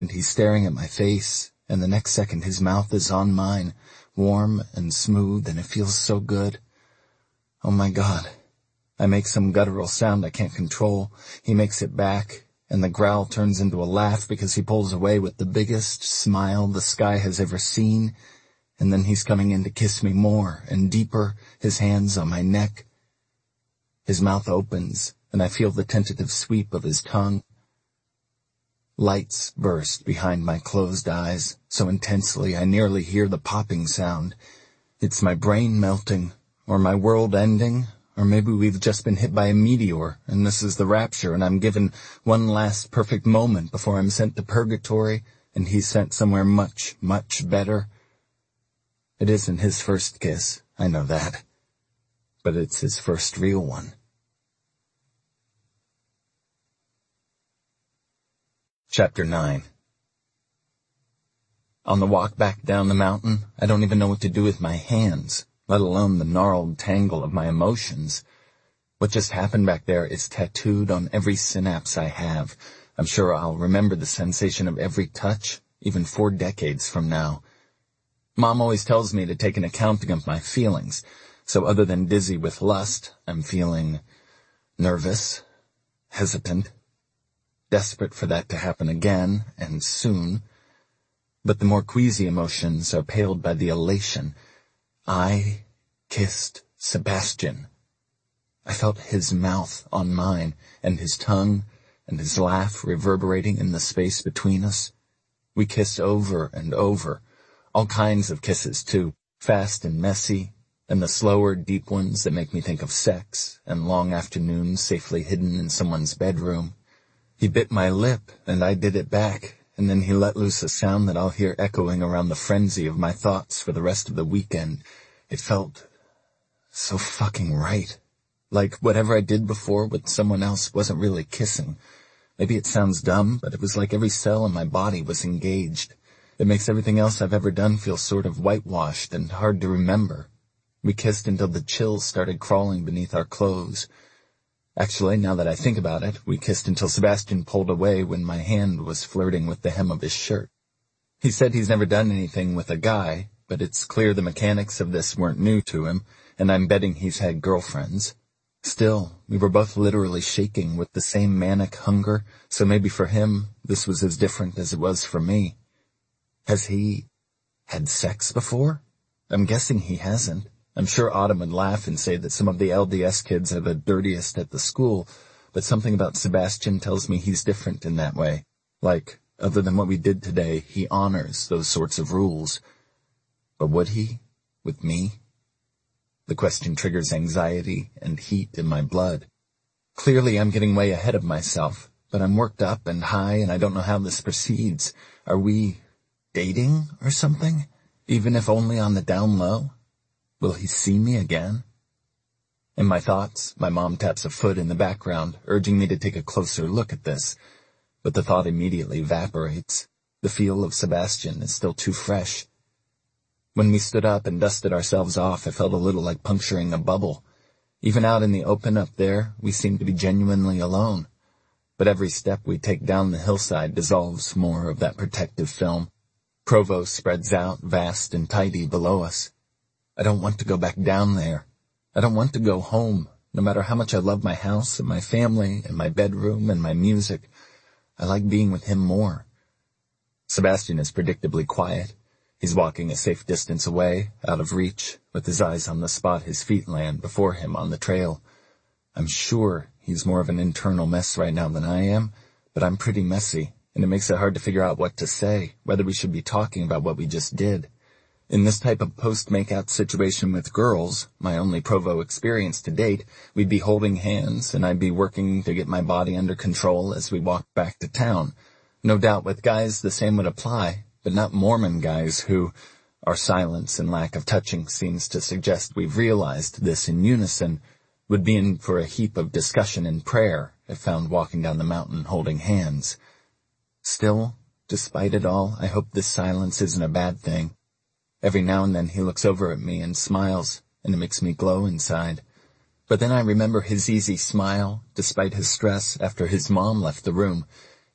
and he's staring at my face, and the next second his mouth is on mine, warm and smooth, and it feels so good. Oh my God. I make some guttural sound I can't control. He makes it back, and the growl turns into a laugh because he pulls away with the biggest smile the sky has ever seen, and then he's coming in to kiss me more and deeper, his hands on my neck. His mouth opens, and I feel the tentative sweep of his tongue. Lights burst behind my closed eyes, so intensely I nearly hear the popping sound. It's my brain melting, or my world ending, or maybe we've just been hit by a meteor, and this is the rapture, and I'm given one last perfect moment before I'm sent to purgatory, and he's sent somewhere much, much better. It isn't his first kiss, I know that, but it's his first real one. Chapter 9. On the walk back down the mountain, I don't even know what to do with my hands, let alone the gnarled tangle of my emotions. What just happened back there is tattooed on every synapse I have. I'm sure I'll remember the sensation of every touch, even 4 decades from now. Mom always tells me to take an accounting of my feelings, so other than dizzy with lust, I'm feeling nervous, hesitant, desperate for that to happen again, and soon. But the more queasy emotions are paled by the elation. I kissed Sebastian. I felt his mouth on mine, and his tongue, and his laugh reverberating in the space between us. We kissed over and over, all kinds of kisses too, fast and messy, and the slower, deep ones that make me think of sex, and long afternoons safely hidden in someone's bedroom. He bit my lip, and I did it back, and then he let loose a sound that I'll hear echoing around the frenzy of my thoughts for the rest of the weekend. It felt so fucking right. Like whatever I did before with someone else wasn't really kissing. Maybe it sounds dumb, but it was like every cell in my body was engaged. It makes everything else I've ever done feel sort of whitewashed and hard to remember. We kissed until the chills started crawling beneath our clothes. Actually, now that I think about it, we kissed until Sebastian pulled away when my hand was flirting with the hem of his shirt. He said he's never done anything with a guy, but it's clear the mechanics of this weren't new to him, and I'm betting he's had girlfriends. Still, we were both literally shaking with the same manic hunger, so maybe for him, this was as different as it was for me. Has he had sex before? I'm guessing he hasn't. I'm sure Autumn would laugh and say that some of the LDS kids are the dirtiest at the school, but something about Sebastian tells me he's different in that way. Like, other than what we did today, he honors those sorts of rules. But would he? With me? The question triggers anxiety and heat in my blood. Clearly I'm getting way ahead of myself, but I'm worked up and high and I don't know how this proceeds. Are we dating or something? Even if only on the down low? Will he see me again? In my thoughts, my mom taps a foot in the background, urging me to take a closer look at this. But the thought immediately evaporates. The feel of Sebastian is still too fresh. When we stood up and dusted ourselves off, it felt a little like puncturing a bubble. Even out in the open up there, we seemed to be genuinely alone. But every step we take down the hillside dissolves more of that protective film. Provo spreads out, vast and tidy below us. I don't want to go back down there. I don't want to go home, no matter how much I love my house and my family and my bedroom and my music. I like being with him more. Sebastian is predictably quiet. He's walking a safe distance away, out of reach, with his eyes on the spot his feet land before him on the trail. I'm sure he's more of an internal mess right now than I am, but I'm pretty messy, and it makes it hard to figure out what to say, whether we should be talking about what we just did. In this type of post-makeout situation with girls, my only Provo experience to date, we'd be holding hands and I'd be working to get my body under control as we walked back to town. No doubt with guys the same would apply, but not Mormon guys who, our silence and lack of touching seems to suggest we've realized this in unison, would be in for a heap of discussion and prayer if found walking down the mountain holding hands. Still, despite it all, I hope this silence isn't a bad thing. Every now and then he looks over at me and smiles, and it makes me glow inside. But then I remember his easy smile, despite his stress after his mom left the room.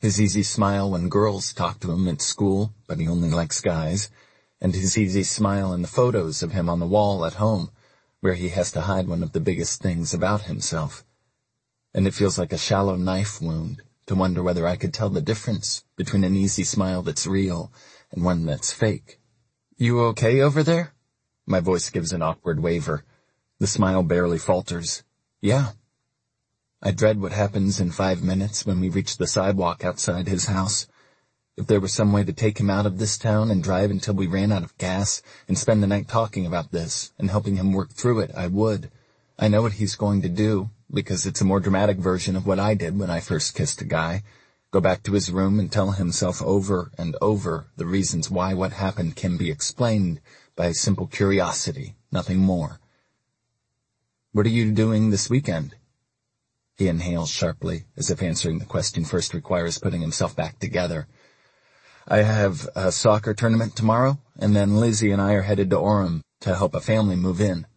His easy smile when girls talk to him at school, but he only likes guys, and his easy smile in the photos of him on the wall at home, where he has to hide one of the biggest things about himself. And it feels like a shallow knife wound to wonder whether I could tell the difference between an easy smile that's real and one that's fake. "You okay over there?" My voice gives an awkward waver. The smile barely falters. "Yeah." I dread what happens in 5 minutes when we reach the sidewalk outside his house. If there was some way to take him out of this town and drive until we ran out of gas and spend the night talking about this and helping him work through it, I would. I know what he's going to do, because it's a more dramatic version of what I did when I first kissed a guy. Go back to his room and tell himself over and over the reasons why what happened can be explained by simple curiosity, nothing more. "What are you doing this weekend?" He inhales sharply, as if answering the question first requires putting himself back together. "I have a soccer tournament tomorrow, and then Lizzie and I are headed to Orem to help a family move in."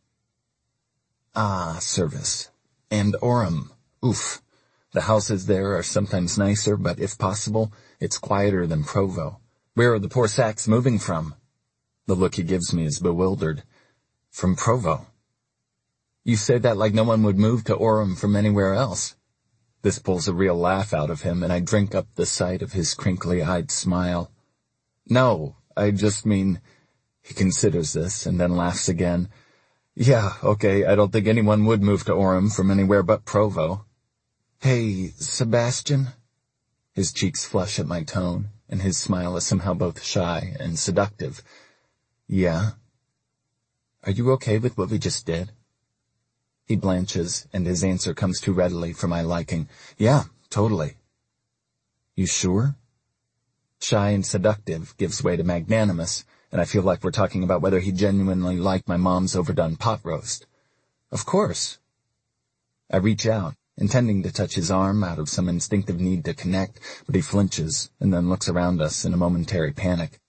Ah, service. And Orem. Oof. The houses there are sometimes nicer, but if possible, it's quieter than Provo. "Where are the poor sacks moving from?" The look he gives me is bewildered. "From Provo." "You say that like no one would move to Orem from anywhere else." This pulls a real laugh out of him, and I drink up the sight of his crinkly-eyed smile. "No, I just mean—" He considers this, and then laughs again. "Yeah, okay, I don't think anyone would move to Orem from anywhere but Provo." "Hey, Sebastian?" His cheeks flush at my tone, and his smile is somehow both shy and seductive. "Yeah?" "Are you okay with what we just did?" He blanches, and his answer comes too readily for my liking. "Yeah, totally." "You sure?" Shy and seductive gives way to magnanimous, and I feel like we're talking about whether he genuinely liked my mom's overdone pot roast. "Of course." I reach out, intending to touch his arm out of some instinctive need to connect, but he flinches and then looks around us in a momentary panic.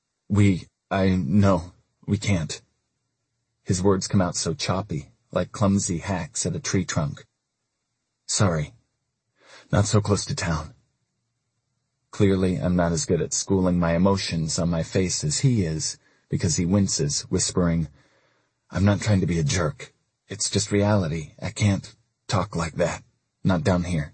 No, we can't." His words come out so choppy, like clumsy hacks at a tree trunk. "Sorry. Not so close to town." Clearly, I'm not as good at schooling my emotions on my face as he is, because he winces, whispering, "I'm not trying to be a jerk. It's just reality. I can't talk like that. Not down here."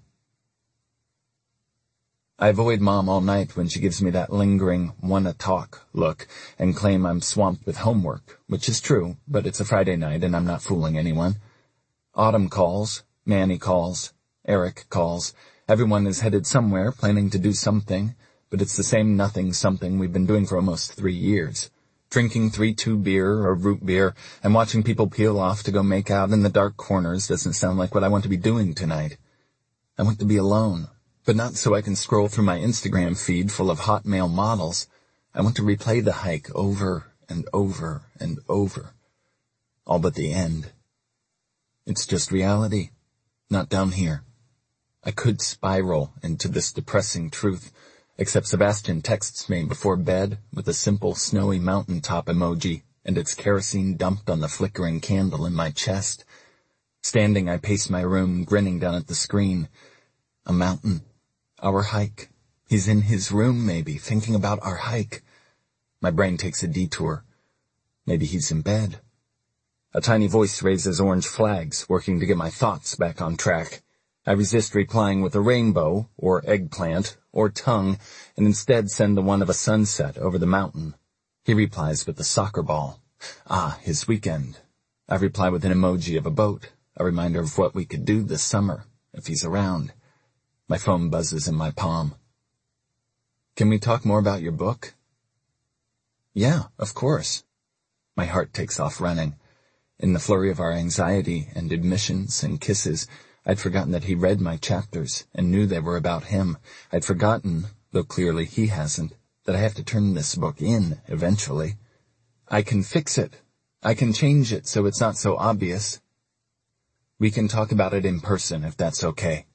I avoid Mom all night when she gives me that lingering, wanna talk look, and claim I'm swamped with homework, which is true, but it's a Friday night and I'm not fooling anyone. Autumn calls, Manny calls, Eric calls. Everyone is headed somewhere, planning to do something, but it's the same nothing something we've been doing for almost 3 years. Drinking 3-2 beer or root beer and watching people peel off to go make out in the dark corners doesn't sound like what I want to be doing tonight. I want to be alone. But not so I can scroll through my Instagram feed full of hot male models. I want to replay the hike over and over and over. All but the end. It's just reality. Not down here. I could spiral into this depressing truth, except Sebastian texts me before bed with a simple snowy mountaintop emoji and its kerosene dumped on the flickering candle in my chest. Standing, I pace my room, grinning down at the screen. A mountain. Our hike. He's in his room, maybe, thinking about our hike. My brain takes a detour. Maybe he's in bed. A tiny voice raises orange flags, working to get my thoughts back on track. I resist replying with a rainbow, or eggplant, or tongue, and instead send the one of a sunset over the mountain. He replies with a soccer ball. Ah, his weekend. I reply with an emoji of a boat, a reminder of what we could do this summer, if he's around. My phone buzzes in my palm. "Can we talk more about your book?" "Yeah, of course." My heart takes off running. In the flurry of our anxiety and admissions and kisses, I'd forgotten that he read my chapters and knew they were about him. I'd forgotten, though clearly he hasn't, that I have to turn this book in eventually. "I can fix it. I can change it so it's not so obvious." "We can talk about it in person if that's okay."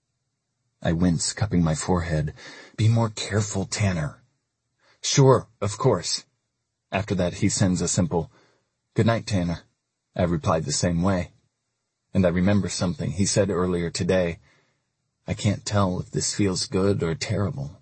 I wince, cupping my forehead. "Be more careful, Tanner." "Sure, of course." After that, he sends a simple, "Good night, Tanner." I replied the same way. And I remember something he said earlier today. I can't tell if this feels good or terrible.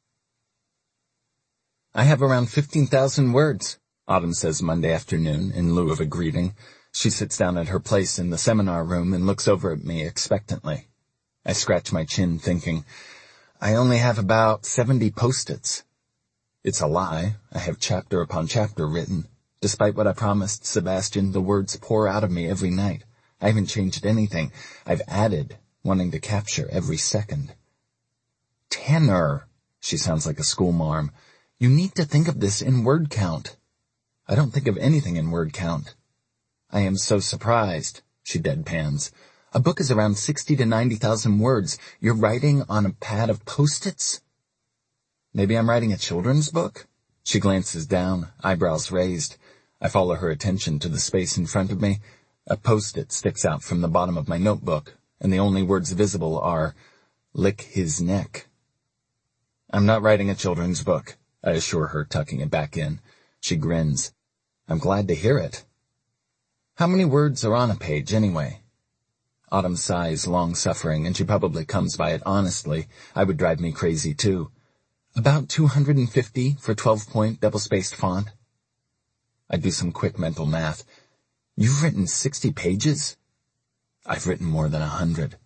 I have around 15,000 words, Autumn says Monday afternoon in lieu of a greeting. She sits down at her place in the seminar room and looks over at me expectantly. I scratch my chin thinking, I only have about 70 post-its. It's a lie. I have chapter upon chapter written. Despite what I promised Sebastian, the words pour out of me every night. I haven't changed anything. I've added, wanting to capture every second. Tanner, she sounds like a schoolmarm. You need to think of this in word count. I don't think of anything in word count. I am so surprised, she deadpans. A book is around 60 to 90,000 words. You're writing on a pad of post-its? Maybe I'm writing a children's book? She glances down, eyebrows raised. I follow her attention to the space in front of me. A post-it sticks out from the bottom of my notebook, and the only words visible are, lick his neck. I'm not writing a children's book, I assure her, tucking it back in. She grins. I'm glad to hear it. How many words are on a page, anyway? Autumn sighs long-suffering, and she probably comes by it honestly. I would drive me crazy, too. About 250 for 12-point double-spaced font. I do some quick mental math. You've written 60 pages? I've written more than 100.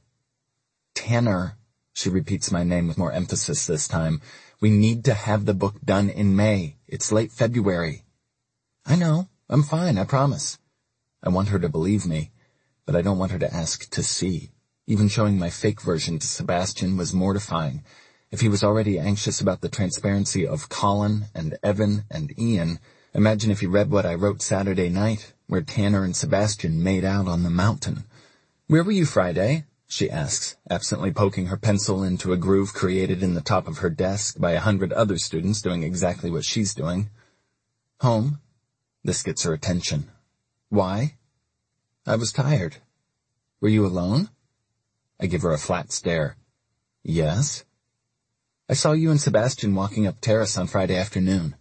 Tanner, she repeats my name with more emphasis this time. We need to have the book done in May. It's late February. I know. I'm fine, I promise. I want her to believe me, but I don't want her to ask to see. Even showing my fake version to Sebastian was mortifying. If he was already anxious about the transparency of Colin and Evan and Ian, imagine if he read what I wrote Saturday night, where Tanner and Sebastian made out on the mountain. Where were you Friday? She asks, absently poking her pencil into a groove created in the top of her desk by 100 other students doing exactly what she's doing. Home. This gets her attention. Why? I was tired. Were you alone? I give her a flat stare. Yes. I saw you and Sebastian walking up terrace on Friday afternoon.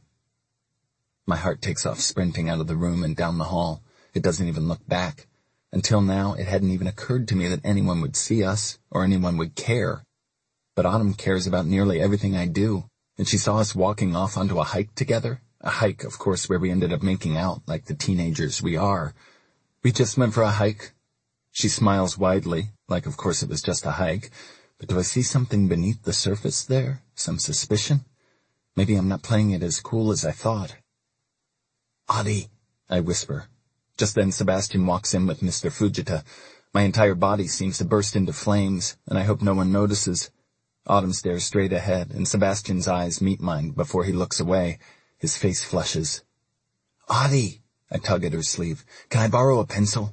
My heart takes off sprinting out of the room and down the hall. It doesn't even look back. Until now, it hadn't even occurred to me that anyone would see us, or anyone would care. But Autumn cares about nearly everything I do, and she saw us walking off onto a hike together. A hike, of course, where we ended up making out like the teenagers we are. We just went for a hike. She smiles widely, like of course it was just a hike. But do I see something beneath the surface there? Some suspicion? Maybe I'm not playing it as cool as I thought. Adi, I whisper. Just then Sebastian walks in with Mr. Fujita. My entire body seems to burst into flames, and I hope no one notices. Autumn stares straight ahead, and Sebastian's eyes meet mine before he looks away. His face flushes. Adi, I tug at her sleeve. Can I borrow a pencil?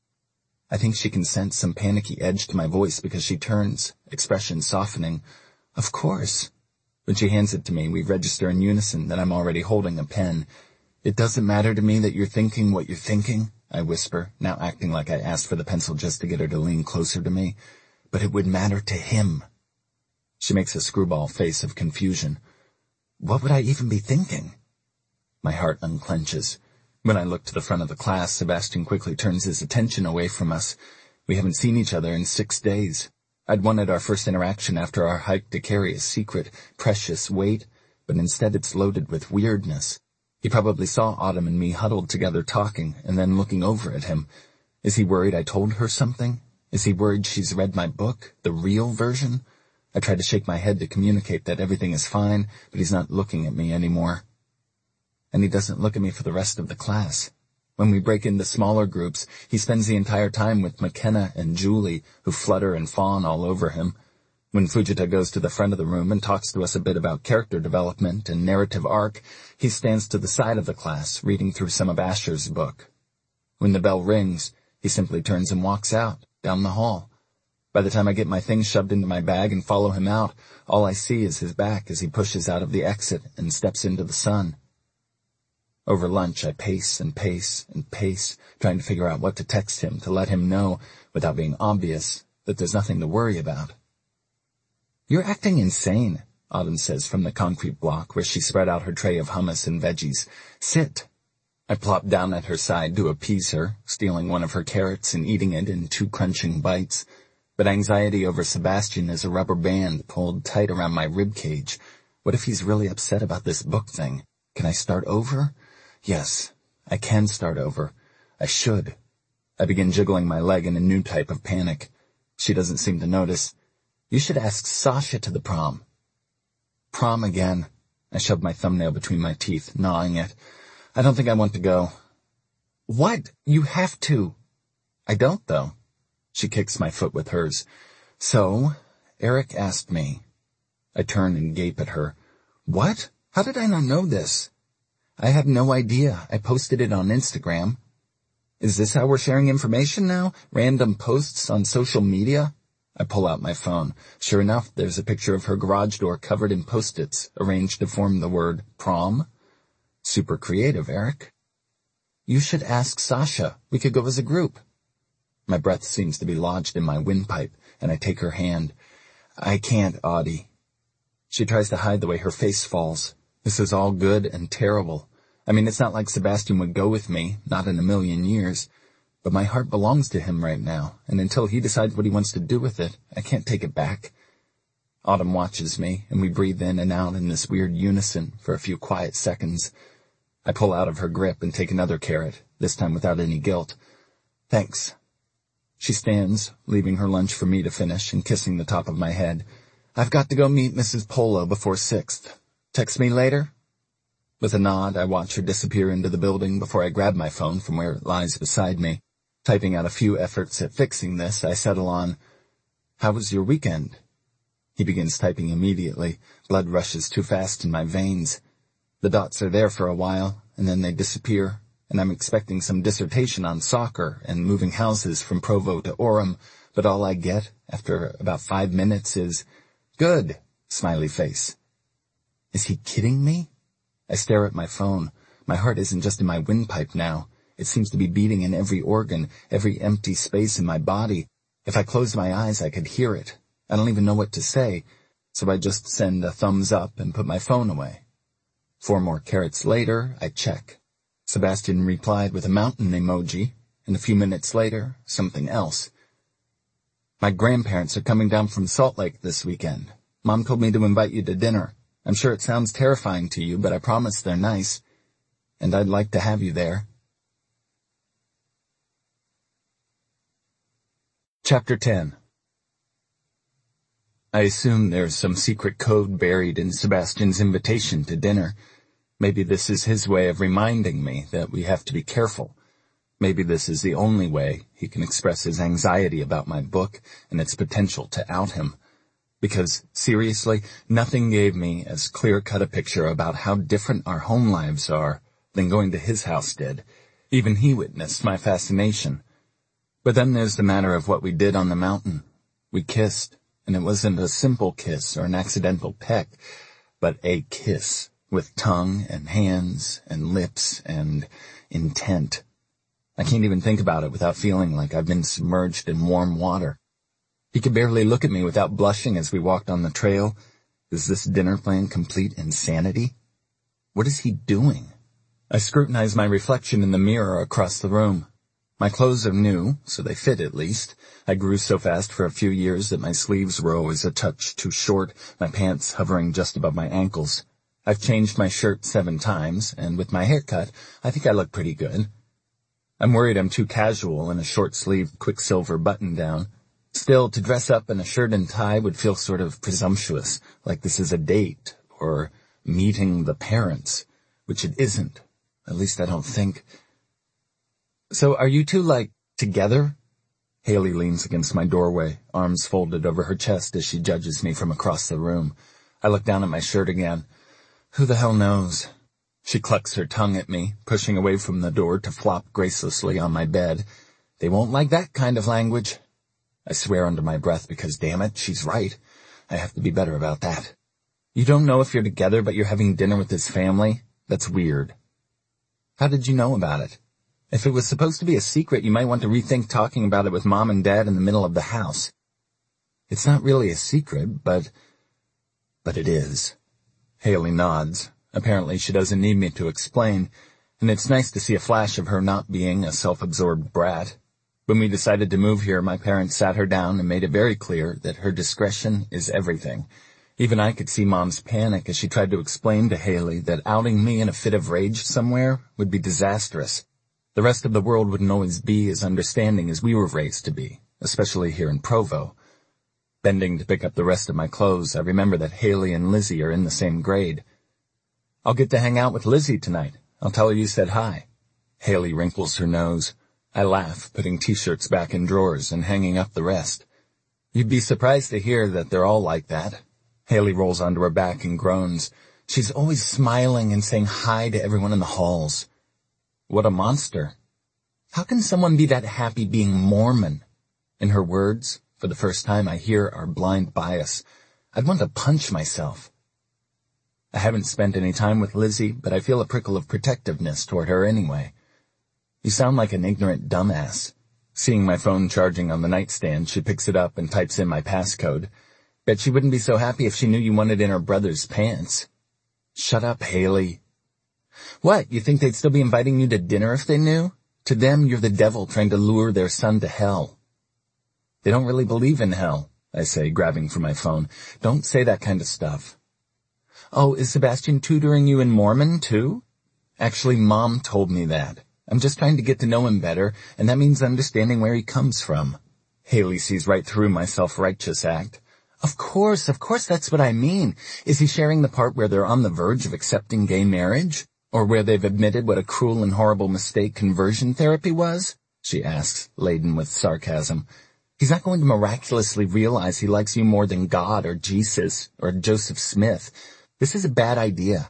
I think she can sense some panicky edge to my voice because she turns, expression softening. Of course. When she hands it to me, we register in unison that I'm already holding a pen. It doesn't matter to me that you're thinking what you're thinking, I whisper, now acting like I asked for the pencil just to get her to lean closer to me. But it would matter to him. She makes a screwball face of confusion. What would I even be thinking? My heart unclenches. When I look to the front of the class, Sebastian quickly turns his attention away from us. We haven't seen each other in 6 days. I'd wanted our first interaction after our hike to carry a secret, precious weight, but instead it's loaded with weirdness. He probably saw Autumn and me huddled together talking and then looking over at him. Is he worried I told her something? Is he worried she's read my book, the real version? I try to shake my head to communicate that everything is fine, but he's not looking at me anymore. And he doesn't look at me for the rest of the class. When we break into smaller groups, he spends the entire time with McKenna and Julie, who flutter and fawn all over him. When Fujita goes to the front of the room and talks to us a bit about character development and narrative arc, he stands to the side of the class, reading through some of Asher's book. When the bell rings, he simply turns and walks out, down the hall. By the time I get my things shoved into my bag and follow him out, all I see is his back as he pushes out of the exit and steps into the sun. Over lunch, I pace and pace and pace, trying to figure out what to text him to let him know, without being obvious, that there's nothing to worry about. You're acting insane, Autumn says from the concrete block where she spread out her tray of hummus and veggies. Sit. I plop down at her side to appease her, stealing one of her carrots and eating it in 2 crunching bites. But anxiety over Sebastian is a rubber band pulled tight around my rib cage. What if he's really upset about this book thing? Can I start over? Yes, I can start over. I should. I begin jiggling my leg in a new type of panic. She doesn't seem to notice. You should ask Sasha to the prom. Prom again. I shoved my thumbnail between my teeth, gnawing it. I don't think I want to go. What? You have to. I don't, though. She kicks my foot with hers. So, Eric asked me. I turn and gape at her. What? How did I not know this? I have no idea. I posted it on Instagram. Is this how we're sharing information now? Random posts on social media? I pull out my phone. Sure enough, there's a picture of her garage door covered in Post-its, arranged to form the word prom. Super creative, Eric. You should ask Sasha. We could go as a group. My breath seems to be lodged in my windpipe, and I take her hand. I can't, Audie. She tries to hide the way her face falls. This is all good and terrible. I mean, it's not like Sebastian would go with me, not in a million years. But my heart belongs to him right now, and until he decides what he wants to do with it, I can't take it back. Autumn watches me, and we breathe in and out in this weird unison for a few quiet seconds. I pull out of her grip and take another carrot, this time without any guilt. Thanks. She stands, leaving her lunch for me to finish and kissing the top of my head. I've got to go meet Mrs. Polo before 6th. Text me later? With a nod, I watch her disappear into the building before I grab my phone from where it lies beside me. Typing out a few efforts at fixing this, I settle on, How was your weekend? He begins typing immediately. Blood rushes too fast in my veins. The dots are there for a while, and then they disappear, and I'm expecting some dissertation on soccer and moving houses from Provo to Orem, but all I get, after about 5 minutes, is, Good, smiley face. Is he kidding me? I stare at my phone. My heart isn't just in my windpipe now. It seems to be beating in every organ, every empty space in my body. If I closed my eyes, I could hear it. I don't even know what to say, so I just send a thumbs up and put my phone away. 4 more carrots later, I check. Sebastian replied with a mountain emoji, and a few minutes later, something else. My grandparents are coming down from Salt Lake this weekend. Mom told me to invite you to dinner. I'm sure it sounds terrifying to you, but I promise they're nice. And I'd like to have you there. Chapter 10. I assume there's some secret code buried in Sebastian's invitation to dinner. Maybe this is his way of reminding me that we have to be careful. Maybe this is the only way he can express his anxiety about my book and its potential to out him. Because, seriously, nothing gave me as clear-cut a picture about how different our home lives are than going to his house did. Even he witnessed my fascination. But then there's the matter of what we did on the mountain. We kissed, and it wasn't a simple kiss or an accidental peck, but a kiss, with tongue and hands and lips and intent. I can't even think about it without feeling like I've been submerged in warm water. He could barely look at me without blushing as we walked on the trail. Is this dinner plan complete insanity? What is he doing? I scrutinize my reflection in the mirror across the room. My clothes are new, so they fit at least. I grew so fast for a few years that my sleeves were always a touch too short, my pants hovering just above my ankles. I've changed my shirt 7 times, and with my haircut, I think I look pretty good. I'm worried I'm too casual in a short-sleeved Quicksilver button-down. Still, to dress up in a shirt and tie would feel sort of presumptuous, like this is a date, or meeting the parents, which it isn't. At least I don't think. So are you two, together? Haley leans against my doorway, arms folded over her chest as she judges me from across the room. I look down at my shirt again. Who the hell knows? She clucks her tongue at me, pushing away from the door to flop gracelessly on my bed. They won't like that kind of language. I swear under my breath because, damn it, she's right. I have to be better about that. You don't know if you're together, but you're having dinner with his family? That's weird. How did you know about it? If it was supposed to be a secret, you might want to rethink talking about it with Mom and Dad in the middle of the house. It's not really a secret, but it is. Haley nods. Apparently she doesn't need me to explain, and it's nice to see a flash of her not being a self-absorbed brat. When we decided to move here, my parents sat her down and made it very clear that her discretion is everything. Even I could see Mom's panic as she tried to explain to Haley that outing me in a fit of rage somewhere would be disastrous. The rest of the world wouldn't always be as understanding as we were raised to be, especially here in Provo. Bending to pick up the rest of my clothes, I remember that Haley and Lizzie are in the same grade. I'll get to hang out with Lizzie tonight. I'll tell her you said hi. Haley wrinkles her nose. I laugh, putting t-shirts back in drawers and hanging up the rest. You'd be surprised to hear that they're all like that. Haley rolls onto her back and groans. She's always smiling and saying hi to everyone in the halls. What a monster. How can someone be that happy being Mormon? In her words, for the first time I hear our blind bias. I'd want to punch myself. I haven't spent any time with Lizzie, but I feel a prickle of protectiveness toward her anyway. You sound like an ignorant dumbass. Seeing my phone charging on the nightstand, she picks it up and types in my passcode. Bet she wouldn't be so happy if she knew you wanted in her brother's pants. Shut up, Haley. What, you think they'd still be inviting you to dinner if they knew? To them, you're the devil trying to lure their son to hell. They don't really believe in hell, I say, grabbing for my phone. Don't say that kind of stuff. Oh, is Sebastian tutoring you in Mormon, too? Actually, Mom told me that. I'm just trying to get to know him better, and that means understanding where he comes from. Haley sees right through my self-righteous act. Of course that's what I mean. Is he sharing the part where they're on the verge of accepting gay marriage? Or where they've admitted what a cruel and horrible mistake conversion therapy was? She asks, laden with sarcasm. He's not going to miraculously realize he likes you more than God or Jesus or Joseph Smith. This is a bad idea.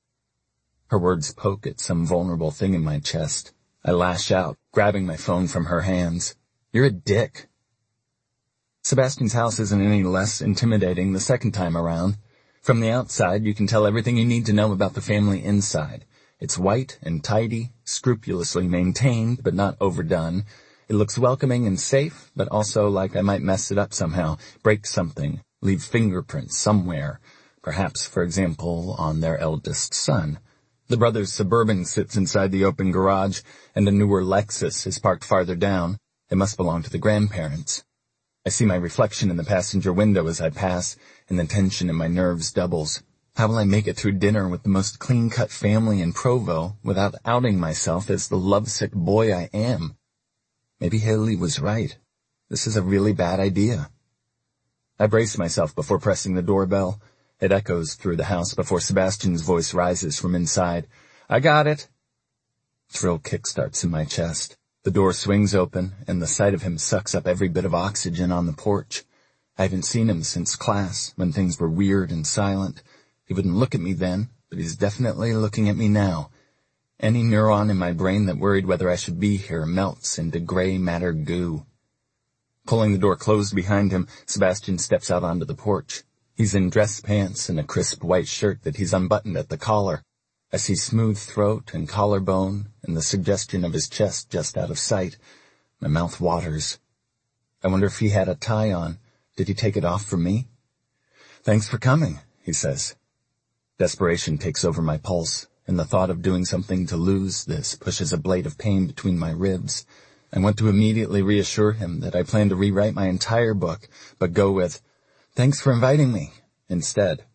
Her words poke at some vulnerable thing in my chest. I lash out, grabbing my phone from her hands. You're a dick. Sebastian's house isn't any less intimidating the second time around. From the outside, you can tell everything you need to know about the family inside. It's white and tidy, scrupulously maintained, but not overdone. It looks welcoming and safe, but also like I might mess it up somehow, break something, leave fingerprints somewhere. Perhaps, for example, on their eldest son. The brother's Suburban sits inside the open garage, and a newer Lexus is parked farther down. It must belong to the grandparents. I see my reflection in the passenger window as I pass, and the tension in my nerves doubles. How will I make it through dinner with the most clean-cut family in Provo without outing myself as the lovesick boy I am? Maybe Haley was right. This is a really bad idea. I brace myself before pressing the doorbell. It echoes through the house before Sebastian's voice rises from inside. I got it. Thrill kickstarts in my chest. The door swings open, and the sight of him sucks up every bit of oxygen on the porch. I haven't seen him since class, when things were weird and silent. He wouldn't look at me then, but he's definitely looking at me now. Any neuron in my brain that worried whether I should be here melts into gray matter goo. Pulling the door closed behind him, Sebastian steps out onto the porch. He's in dress pants and a crisp white shirt that he's unbuttoned at the collar. I see smooth throat and collarbone and the suggestion of his chest just out of sight. My mouth waters. I wonder if he had a tie on. Did he take it off for me? Thanks for coming, he says. Desperation takes over my pulse, and the thought of doing something to lose this pushes a blade of pain between my ribs. I want to immediately reassure him that I plan to rewrite my entire book, but go with, thanks for inviting me, instead.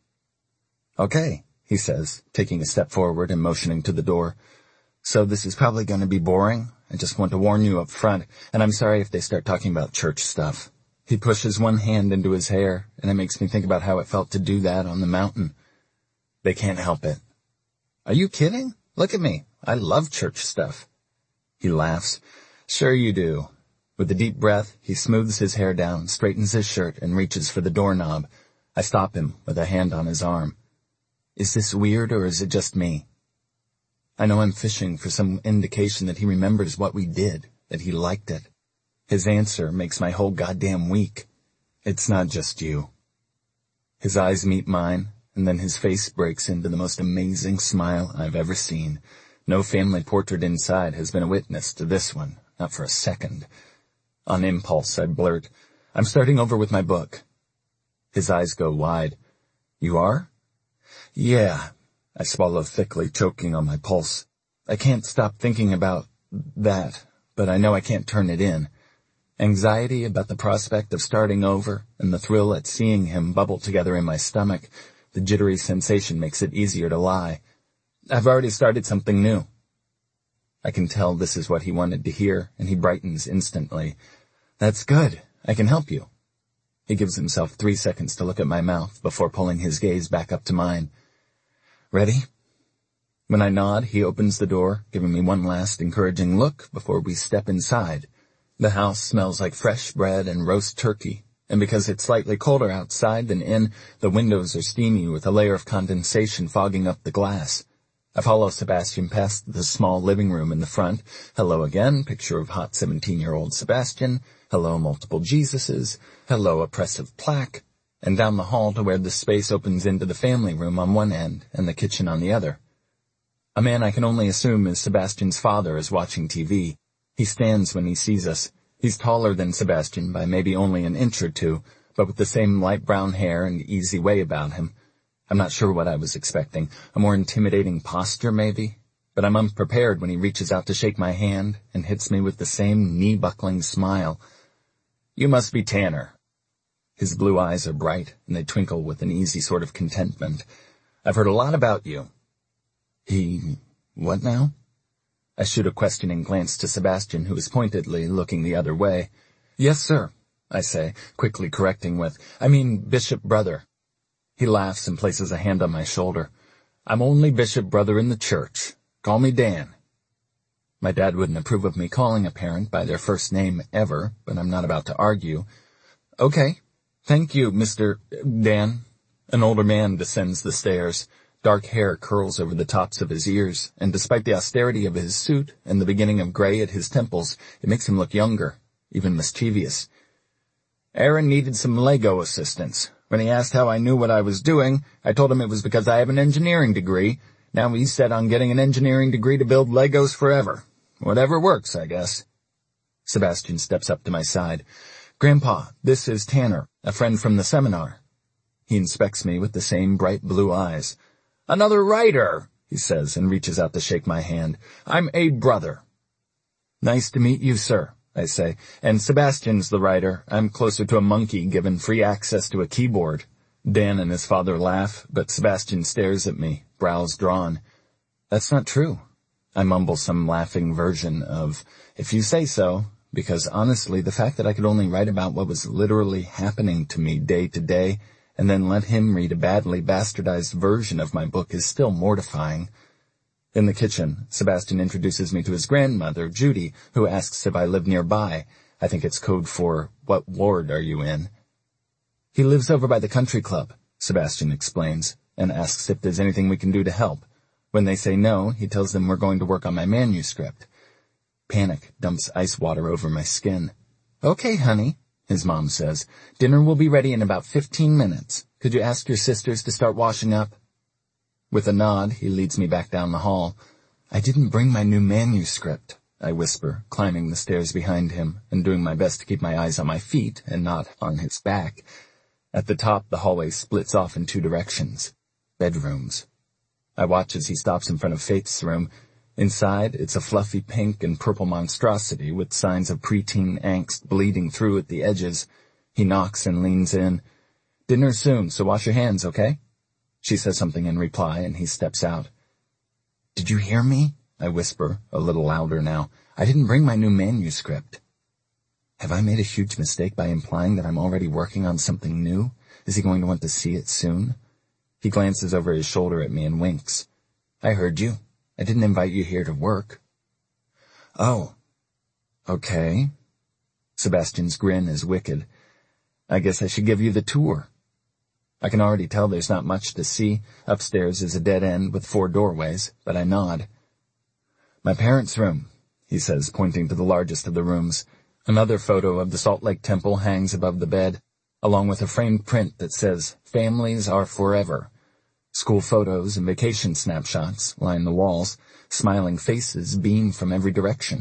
Okay, he says, taking a step forward and motioning to the door. So this is probably going to be boring. I just want to warn you up front, and I'm sorry if they start talking about church stuff. He pushes one hand into his hair, and it makes me think about how it felt to do that on the mountain. They can't help it. Are you kidding? Look at me. I love church stuff. He laughs. Sure you do. With a deep breath, he smooths his hair down, straightens his shirt, and reaches for the doorknob. I stop him with a hand on his arm. Is this weird, or is it just me? I know I'm fishing for some indication that he remembers what we did, that he liked it. His answer makes my whole goddamn week. It's not just you. His eyes meet mine, and then his face breaks into the most amazing smile I've ever seen. No family portrait inside has been a witness to this one, not for a second. On impulse, I blurt, I'm starting over with my book. His eyes go wide. You are? Yeah. I swallow thickly, choking on my pulse. I can't stop thinking about that, but I know I can't turn it in. Anxiety about the prospect of starting over, and the thrill at seeing him bubble together in my stomach. The jittery sensation makes it easier to lie. I've already started something new. I can tell this is what he wanted to hear, and he brightens instantly. That's good. I can help you. He gives himself 3 seconds to look at my mouth before pulling his gaze back up to mine. Ready? When I nod, he opens the door, giving me one last encouraging look before we step inside. The house smells like fresh bread and roast turkey, and because it's slightly colder outside than in, the windows are steamy with a layer of condensation fogging up the glass. I follow Sebastian past the small living room in the front. Hello again, picture of hot 17-year-old Sebastian. Hello, multiple Jesuses. Hello, oppressive plaque. And down the hall to where the space opens into the family room on one end and the kitchen on the other. A man I can only assume is Sebastian's father is watching TV. He stands when he sees us. He's taller than Sebastian by maybe only an inch or two, but with the same light brown hair and easy way about him. I'm not sure what I was expecting. A more intimidating posture, maybe? But I'm unprepared when he reaches out to shake my hand and hits me with the same knee-buckling smile. You must be Tanner. His blue eyes are bright, and they twinkle with an easy sort of contentment. I've heard a lot about you. What now? I shoot a questioning glance to Sebastian, who is pointedly looking the other way. Yes, sir, I say, quickly correcting with, I mean Bishop Brother. He laughs and places a hand on my shoulder. I'm only Bishop Brother in the church. Call me Dan. My dad wouldn't approve of me calling a parent by their first name ever, but I'm not about to argue. Okay. Thank you, Mr. Dan. An older man descends the stairs. Dark hair curls over the tops of his ears, and despite the austerity of his suit and the beginning of gray at his temples, it makes him look younger, even mischievous. Aaron needed some Lego assistance. When he asked how I knew what I was doing, I told him it was because I have an engineering degree. Now he's set on getting an engineering degree to build Legos forever. Whatever works, I guess. Sebastian steps up to my side. Grandpa, this is Tanner, a friend from the seminar. He inspects me with the same bright blue eyes. Another writer, he says, and reaches out to shake my hand. I'm a brother. Nice to meet you, sir, I say. And Sebastian's the writer. I'm closer to a monkey given free access to a keyboard. Dan and his father laugh, but Sebastian stares at me, brows drawn. That's not true. I mumble some laughing version of, if you say so, because honestly, the fact that I could only write about what was literally happening to me day to day, and then let him read a badly bastardized version of my book is still mortifying. In the kitchen, Sebastian introduces me to his grandmother, Judy, who asks if I live nearby. I think it's code for, what ward are you in? He lives over by the country club, Sebastian explains, and asks if there's anything we can do to help. When they say no, he tells them we're going to work on my manuscript. Panic dumps ice water over my skin. Okay, honey, his mom says. Dinner will be ready in about 15 minutes. Could you ask your sisters to start washing up? With a nod, he leads me back down the hall. I didn't bring my new manuscript, I whisper, climbing the stairs behind him and doing my best to keep my eyes on my feet and not on his back. At the top, the hallway splits off in 2 directions. Bedrooms. I watch as he stops in front of Faith's room. Inside, it's a fluffy pink and purple monstrosity with signs of preteen angst bleeding through at the edges. He knocks and leans in. Dinner soon, so wash your hands, okay? She says something in reply, and he steps out. Did you hear me? I whisper, a little louder now. I didn't bring my new manuscript. Have I made a huge mistake by implying that I'm already working on something new? Is he going to want to see it soon? He glances over his shoulder at me and winks. I heard you. I didn't invite you here to work. Oh. Okay. Sebastian's grin is wicked. I guess I should give you the tour. I can already tell there's not much to see. Upstairs is a dead end with 4 doorways, but I nod. My parents' room, he says, pointing to the largest of the rooms. Another photo of the Salt Lake Temple hangs above the bed, along with a framed print that says, Families are forever. School photos and vacation snapshots line the walls. Smiling faces beam from every direction.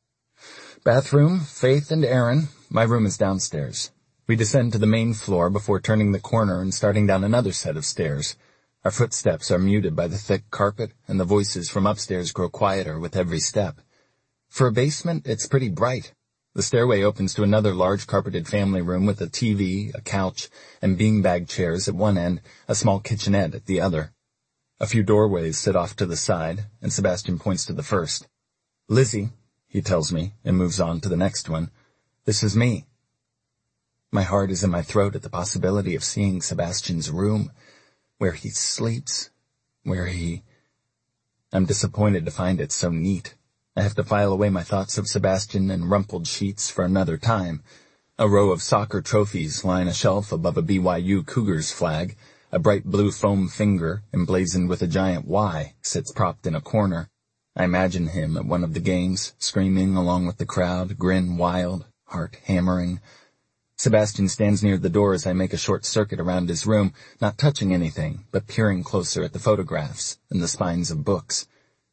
Bathroom, Faith and Aaron. My room is downstairs. We descend to the main floor before turning the corner and starting down another set of stairs. Our footsteps are muted by the thick carpet, and the voices from upstairs grow quieter with every step. For a basement, it's pretty bright. The stairway opens to another large carpeted family room with a TV, a couch, and beanbag chairs at one end, a small kitchenette at the other. A few doorways sit off to the side, and Sebastian points to the first. "Lizzie," he tells me, and moves on to the next one. "This is me." My heart is in my throat at the possibility of seeing Sebastian's room, where he sleeps, I'm disappointed to find it so neat. I have to file away my thoughts of Sebastian and rumpled sheets for another time. A row of soccer trophies line a shelf above a BYU Cougars flag. A bright blue foam finger, emblazoned with a giant Y, sits propped in a corner. I imagine him at one of the games, screaming along with the crowd, grin wild, heart hammering. Sebastian stands near the door as I make a short circuit around his room, not touching anything, but peering closer at the photographs and the spines of books.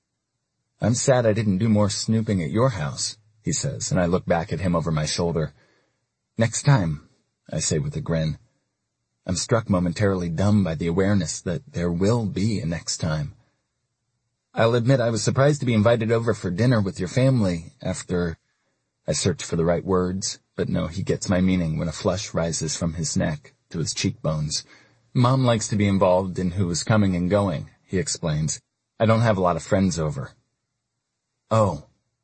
"I'm sad I didn't do more snooping at your house," he says, and I look back at him over my shoulder. "Next time," I say with a grin. I'm struck momentarily dumb by the awareness that there will be a next time. "I'll admit I was surprised to be invited over for dinner with your family after—" I search for the right words, but no, he gets my meaning when a flush rises from his neck to his cheekbones. "Mom likes to be involved in who is coming and going," he explains. "I don't have a lot of friends over." "Oh.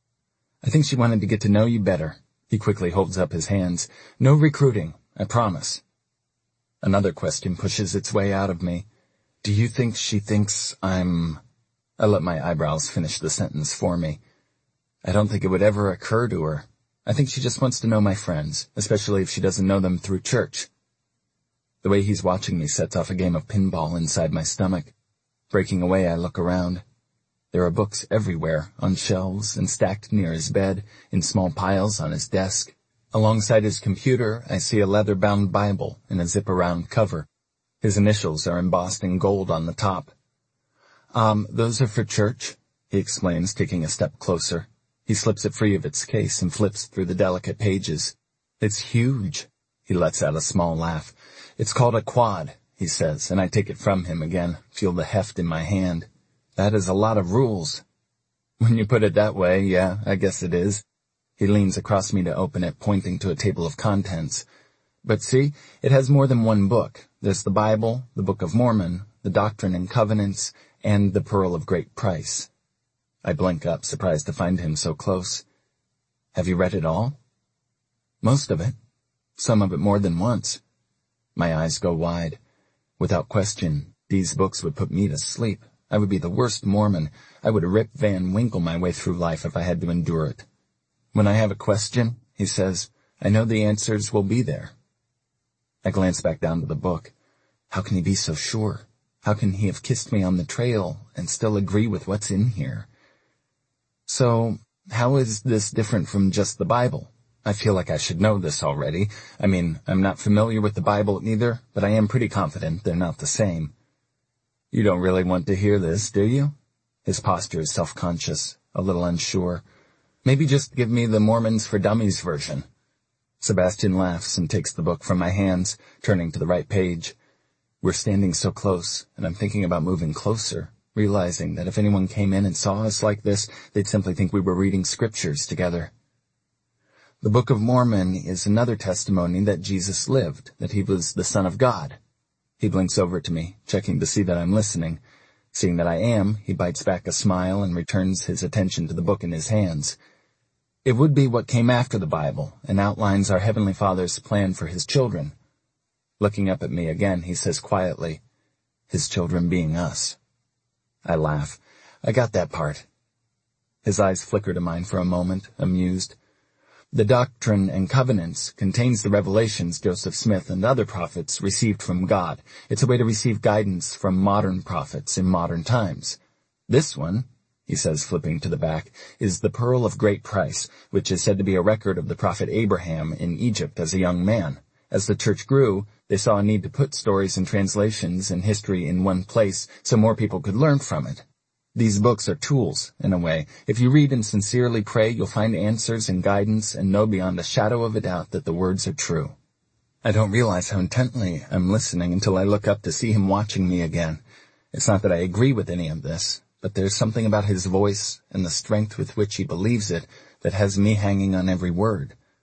I think she wanted to get to know you better." He quickly holds up his hands. "No recruiting, I promise." Another question pushes its way out of me. "Do you think she thinks I'm—" I let my eyebrows finish the sentence for me. "I don't think it would ever occur to her. I think she just wants to know my friends, especially if she doesn't know them through church." The way he's watching me sets off a game of pinball inside my stomach. Breaking away, I look around. There are books everywhere, on shelves and stacked near his bed, in small piles on his desk. Alongside his computer, I see a leather-bound Bible in a zip-around cover. His initials are embossed in gold on the top. Those are for church," he explains, taking a step closer. He slips it free of its case and flips through the delicate pages. "It's huge." He lets out a small laugh. "It's called a quad," he says, and I take it from him again, feel the heft in my hand. "That is a lot of rules." "When you put it that way, yeah, I guess it is." He leans across me to open it, pointing to a table of contents. "But see, it has more than one book. There's the Bible, the Book of Mormon, the Doctrine and Covenants, and the Pearl of Great Price." I blink up, surprised to find him so close. "Have you read it all?" "Most of it. Some of it more than once." My eyes go wide. Without question, these books would put me to sleep. I would be the worst Mormon. I would Rip Van Winkle my way through life if I had to endure it. "When I have a question," he says, "I know the answers will be there." I glance back down to the book. How can he be so sure? How can he have kissed me on the trail and still agree with what's in here? "So, how is this different from just the Bible?" I feel like I should know this already. I mean, I'm not familiar with the Bible either, but I am pretty confident they're not the same. "You don't really want to hear this, do you?" His posture is self-conscious, a little unsure. "Maybe just give me the Mormons for Dummies version." Sebastian laughs and takes the book from my hands, turning to the right page. We're standing so close, and I'm thinking about moving closer, realizing that if anyone came in and saw us like this, they'd simply think we were reading scriptures together. "The Book of Mormon is another testimony that Jesus lived, that he was the Son of God." He blinks over to me, checking to see that I'm listening. Seeing that I am, he bites back a smile and returns his attention to the book in his hands. "It would be what came after the Bible, and outlines our Heavenly Father's plan for his children." Looking up at me again, he says quietly, "His children being us." I laugh. "I got that part." His eyes flicker to mine for a moment, amused. "The Doctrine and Covenants contains the revelations Joseph Smith and other prophets received from God. It's a way to receive guidance from modern prophets in modern times. This one," he says, flipping to the back, "is the Pearl of Great Price, which is said to be a record of the prophet Abraham in Egypt as a young man. As the church grew, they saw a need to put stories and translations and history in one place so more people could learn from it. These books are tools, in a way. If you read and sincerely pray, you'll find answers and guidance and know beyond a shadow of a doubt that the words are true." I don't realize how intently I'm listening until I look up to see him watching me again. It's not that I agree with any of this, but there's something about his voice and the strength with which he believes it that has me hanging on every word.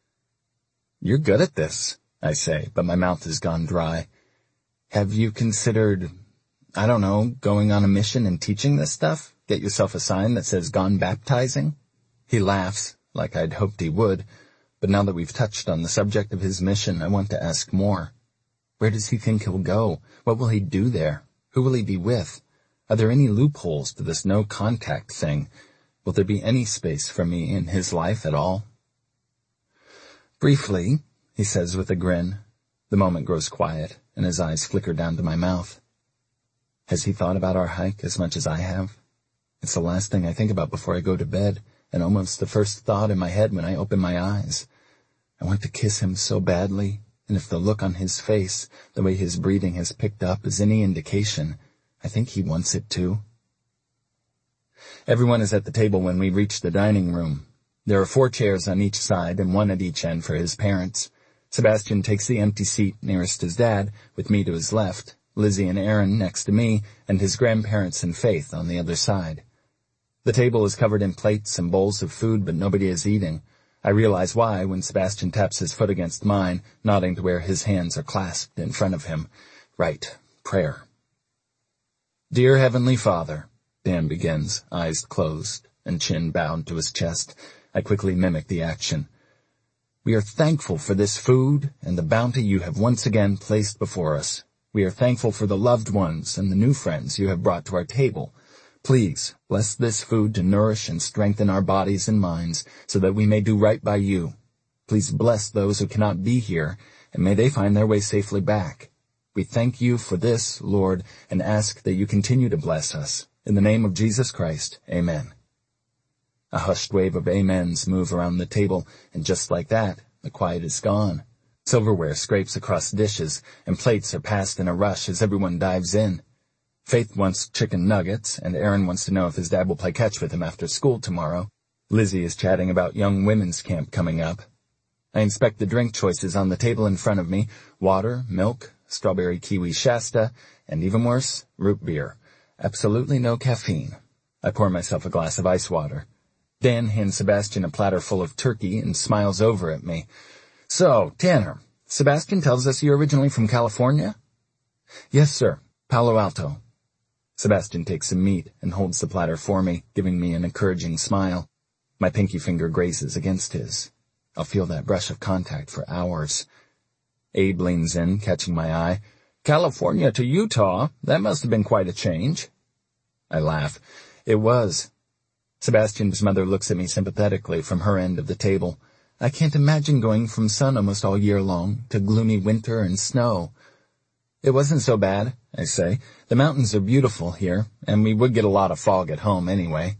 You're good at this, I say, but my mouth has gone dry. Have you considered, I don't know, going on a mission and teaching this stuff? Get yourself a sign that says gone baptizing? He laughs, like I'd hoped he would, but now that we've touched on the subject of his mission, I want to ask more. Where does he think he'll go? What will he do there? Who will he be with? Are there any loopholes to this no-contact thing? Will there be any space for me in his life at all? Briefly, he says with a grin. The moment grows quiet, and his eyes flicker down to my mouth. Has he thought about our hike as much as I have? It's the last thing I think about before I go to bed, and almost the first thought in my head when I open my eyes. I want to kiss him so badly, and if the look on his face, the way his breathing has picked up, is any indication, I think he wants it too. Everyone is at the table when we reach the dining room. There are 4 chairs on each side and 1 at each end for his parents. Sebastian takes the empty seat nearest his dad, with me to his left, Lizzie and Aaron next to me, and his grandparents and Faith on the other side. The table is covered in plates and bowls of food, but nobody is eating. I realize why when Sebastian taps his foot against mine, nodding to where his hands are clasped in front of him. Right, prayer. Dear Heavenly Father, Dan begins, eyes closed and chin bowed to his chest. I quickly mimic the action. We are thankful for this food and the bounty you have once again placed before us. We are thankful for the loved ones and the new friends you have brought to our table. Please bless this food to nourish and strengthen our bodies and minds so that we may do right by you. Please bless those who cannot be here, and may they find their way safely back. We thank you for this, Lord, and ask that you continue to bless us. In the name of Jesus Christ, amen. A hushed wave of amens move around the table, and just like that, the quiet is gone. Silverware scrapes across dishes, and plates are passed in a rush as everyone dives in. Faith wants chicken nuggets, and Aaron wants to know if his dad will play catch with him after school tomorrow. Lizzie is chatting about young women's camp coming up. I inspect the drink choices on the table in front of me: water, milk, strawberry kiwi Shasta, and even worse, root beer. Absolutely no caffeine. I pour myself a glass of ice water. Dan hands Sebastian a platter full of turkey and smiles over at me. So, Tanner, Sebastian tells us you're originally from California? Yes, sir. Palo Alto. Sebastian takes some meat and holds the platter for me, giving me an encouraging smile. My pinky finger grazes against his. I'll feel that brush of contact for hours. Abe leans in, catching my eye. California to Utah? That must have been quite a change. I laugh. It was. Sebastian's mother looks at me sympathetically from her end of the table. I can't imagine going from sun almost all year long to gloomy winter and snow. It wasn't so bad, I say. The mountains are beautiful here, and we would get a lot of fog at home anyway.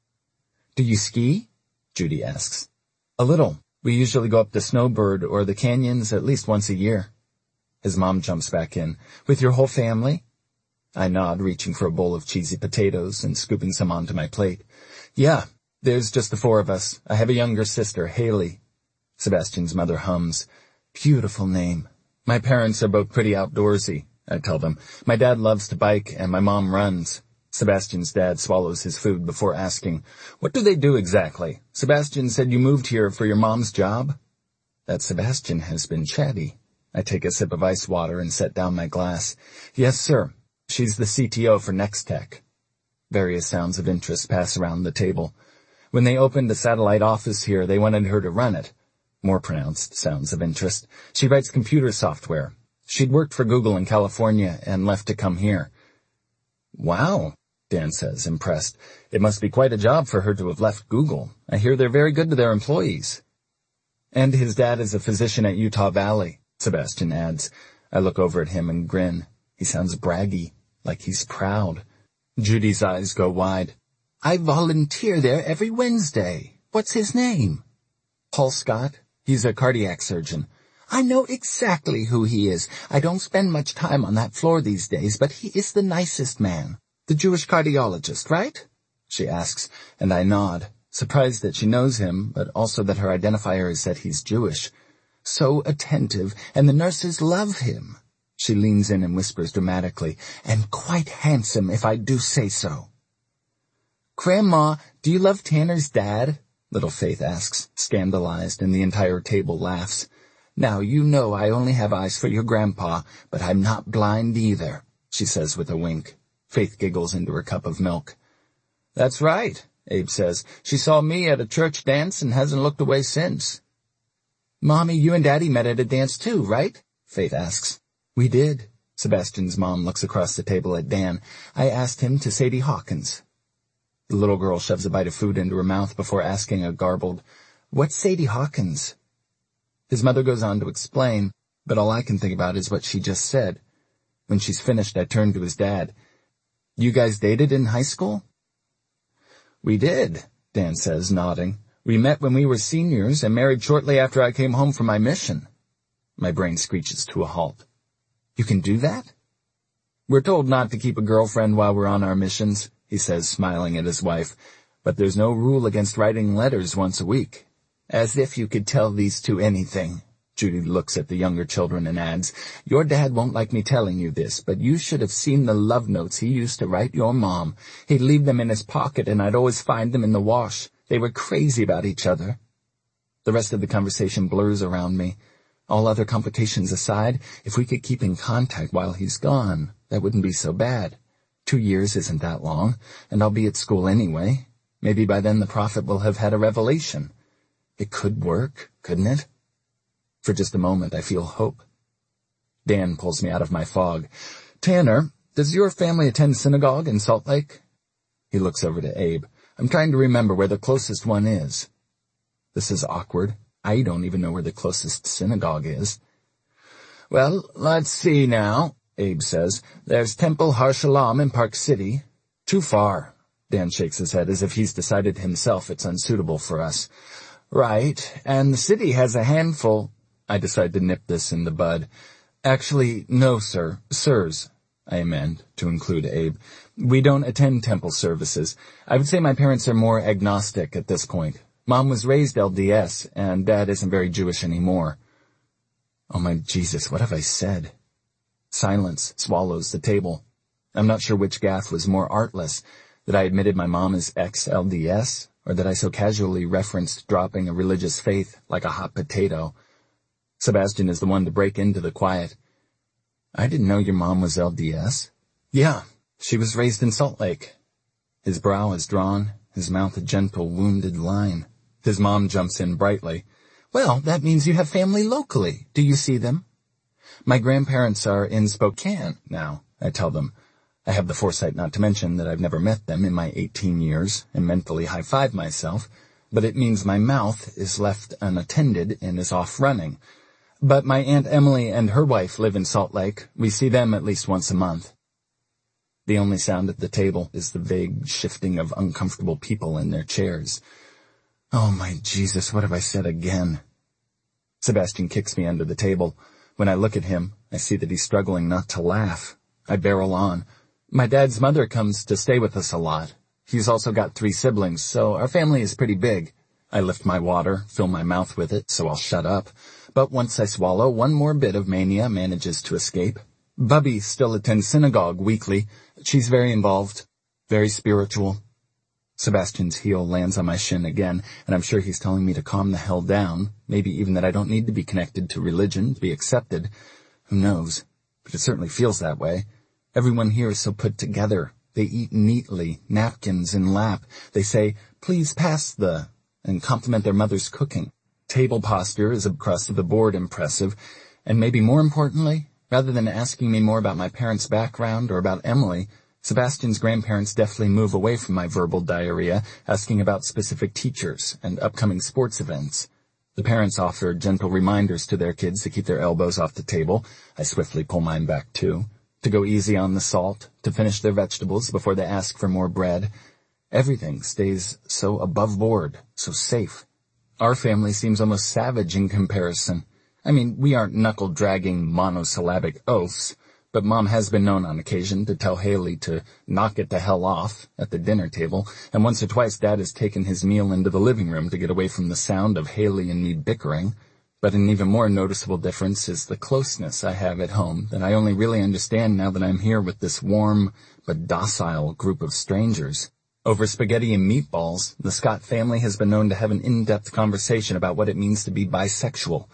Do you ski? Judy asks. A little. We usually go up to Snowbird or the canyons at least once a year. His mom jumps back in. With your whole family? I nod, reaching for a bowl of cheesy potatoes and scooping some onto my plate. Yeah, there's just the 4 of us. I have a younger sister, Haley. Sebastian's mother hums. Beautiful name. My parents are both pretty outdoorsy, I tell them. My dad loves to bike and my mom runs. Sebastian's dad swallows his food before asking, What do they do exactly? Sebastian said you moved here for your mom's job? That Sebastian has been chatty. I take a sip of ice water and set down my glass. Yes, sir. She's the CTO for Nextech. Various sounds of interest pass around the table. When they opened a satellite office here, they wanted her to run it. More pronounced sounds of interest. She writes computer software. She'd worked for Google in California and left to come here. Wow, Dan says, impressed. It must be quite a job for her to have left Google. I hear they're very good to their employees. And his dad is a physician at Utah Valley, Sebastian adds. I look over at him and grin. He sounds braggy, like he's proud. Judy's eyes go wide. I volunteer there every Wednesday. What's his name? Paul Scott. He's a cardiac surgeon. I know exactly who he is. I don't spend much time on that floor these days, but he is the nicest man. The Jewish cardiologist, right? She asks, and I nod, surprised that she knows him, but also that her identifier is that he's Jewish. So attentive, and the nurses love him. She leans in and whispers dramatically, and quite handsome, if I do say so. Grandma, do you love Tanner's dad? Little Faith asks, scandalized, and the entire table laughs. Now, you know I only have eyes for your grandpa, but I'm not blind either, she says with a wink. Faith giggles into her cup of milk. That's right, Abe says. She saw me at a church dance and hasn't looked away since. Mommy, you and Daddy met at a dance too, right? Faith asks. We did. Sebastian's mom looks across the table at Dan. I asked him to Sadie Hawkins. The little girl shoves a bite of food into her mouth before asking a garbled, What's Sadie Hawkins? His mother goes on to explain, but all I can think about is what she just said. When she's finished, I turn to his dad. You guys dated in high school? We did, Dan says, nodding. We met when we were seniors and married shortly after I came home from my mission. My brain screeches to a halt. You can do that? We're told not to keep a girlfriend while we're on our missions, he says, smiling at his wife, but there's no rule against writing letters once a week. As if you could tell these two anything. Judy looks at the younger children and adds, Your dad won't like me telling you this, but you should have seen the love notes he used to write your mom. He'd leave them in his pocket and I'd always find them in the wash. They were crazy about each other. The rest of the conversation blurs around me. All other complications aside, if we could keep in contact while he's gone, that wouldn't be so bad. 2 years isn't that long, and I'll be at school anyway. Maybe by then the prophet will have had a revelation. It could work, couldn't it? For just a moment, I feel hope. Dan pulls me out of my fog. Tanner, does your family attend synagogue in Salt Lake? He looks over to Abe. I'm trying to remember where the closest one is. This is awkward. I don't even know where the closest synagogue is. Well, let's see now, Abe says. There's Temple Har Shalom in Park City. Too far. Dan shakes his head as if he's decided himself it's unsuitable for us. Right, and the city has a handful. I decide to nip this in the bud. Actually, no, sir. Sirs, I amend, to include Abe. We don't attend temple services. I would say my parents are more agnostic at this point. Mom was raised LDS, and Dad isn't very Jewish anymore. Oh my Jesus, what have I said? Silence swallows the table. I'm not sure which gaffe was more artless, that I admitted my mom is ex-LDS, or that I so casually referenced dropping a religious faith like a hot potato. Sebastian is the one to break into the quiet. I didn't know your mom was LDS. Yeah, she was raised in Salt Lake. His brow is drawn, his mouth a gentle, wounded line. His mom jumps in brightly. Well, that means you have family locally. Do you see them? My grandparents are in Spokane now, I tell them. I have the foresight not to mention that I've never met them in my 18 years and mentally high-five myself, but it means my mouth is left unattended and is off running. But my Aunt Emily and her wife live in Salt Lake. We see them at least once a month. The only sound at the table is the vague shifting of uncomfortable people in their chairs. Oh my Jesus, what have I said again? Sebastian kicks me under the table. When I look at him, I see that he's struggling not to laugh. I barrel on. My dad's mother comes to stay with us a lot. He's also got 3 siblings, so our family is pretty big. I lift my water, fill my mouth with it, so I'll shut up. But once I swallow, one more bit of mania manages to escape. Bubby still attends synagogue weekly. She's very involved, very spiritual. Sebastian's heel lands on my shin again, and I'm sure he's telling me to calm the hell down, maybe even that I don't need to be connected to religion to be accepted. Who knows? But it certainly feels that way. Everyone here is so put together. They eat neatly, napkins in lap. They say, please pass the, and compliment their mother's cooking. Table posture is across the board impressive, and maybe more importantly, rather than asking me more about my parents' background or about Emily, Sebastian's grandparents deftly move away from my verbal diarrhea, asking about specific teachers and upcoming sports events. The parents offer gentle reminders to their kids to keep their elbows off the table. I swiftly pull mine back too. To go easy on the salt, to finish their vegetables before they ask for more bread. Everything stays so above board, so safe. Our family seems almost savage in comparison. I mean, we aren't knuckle-dragging monosyllabic oaths, but Mom has been known on occasion to tell Haley to knock it the hell off at the dinner table, and once or twice Dad has taken his meal into the living room to get away from the sound of Haley and me bickering. But an even more noticeable difference is the closeness I have at home that I only really understand now that I'm here with this warm but docile group of strangers. Over spaghetti and meatballs, the Scott family has been known to have an in-depth conversation about what it means to be bisexual,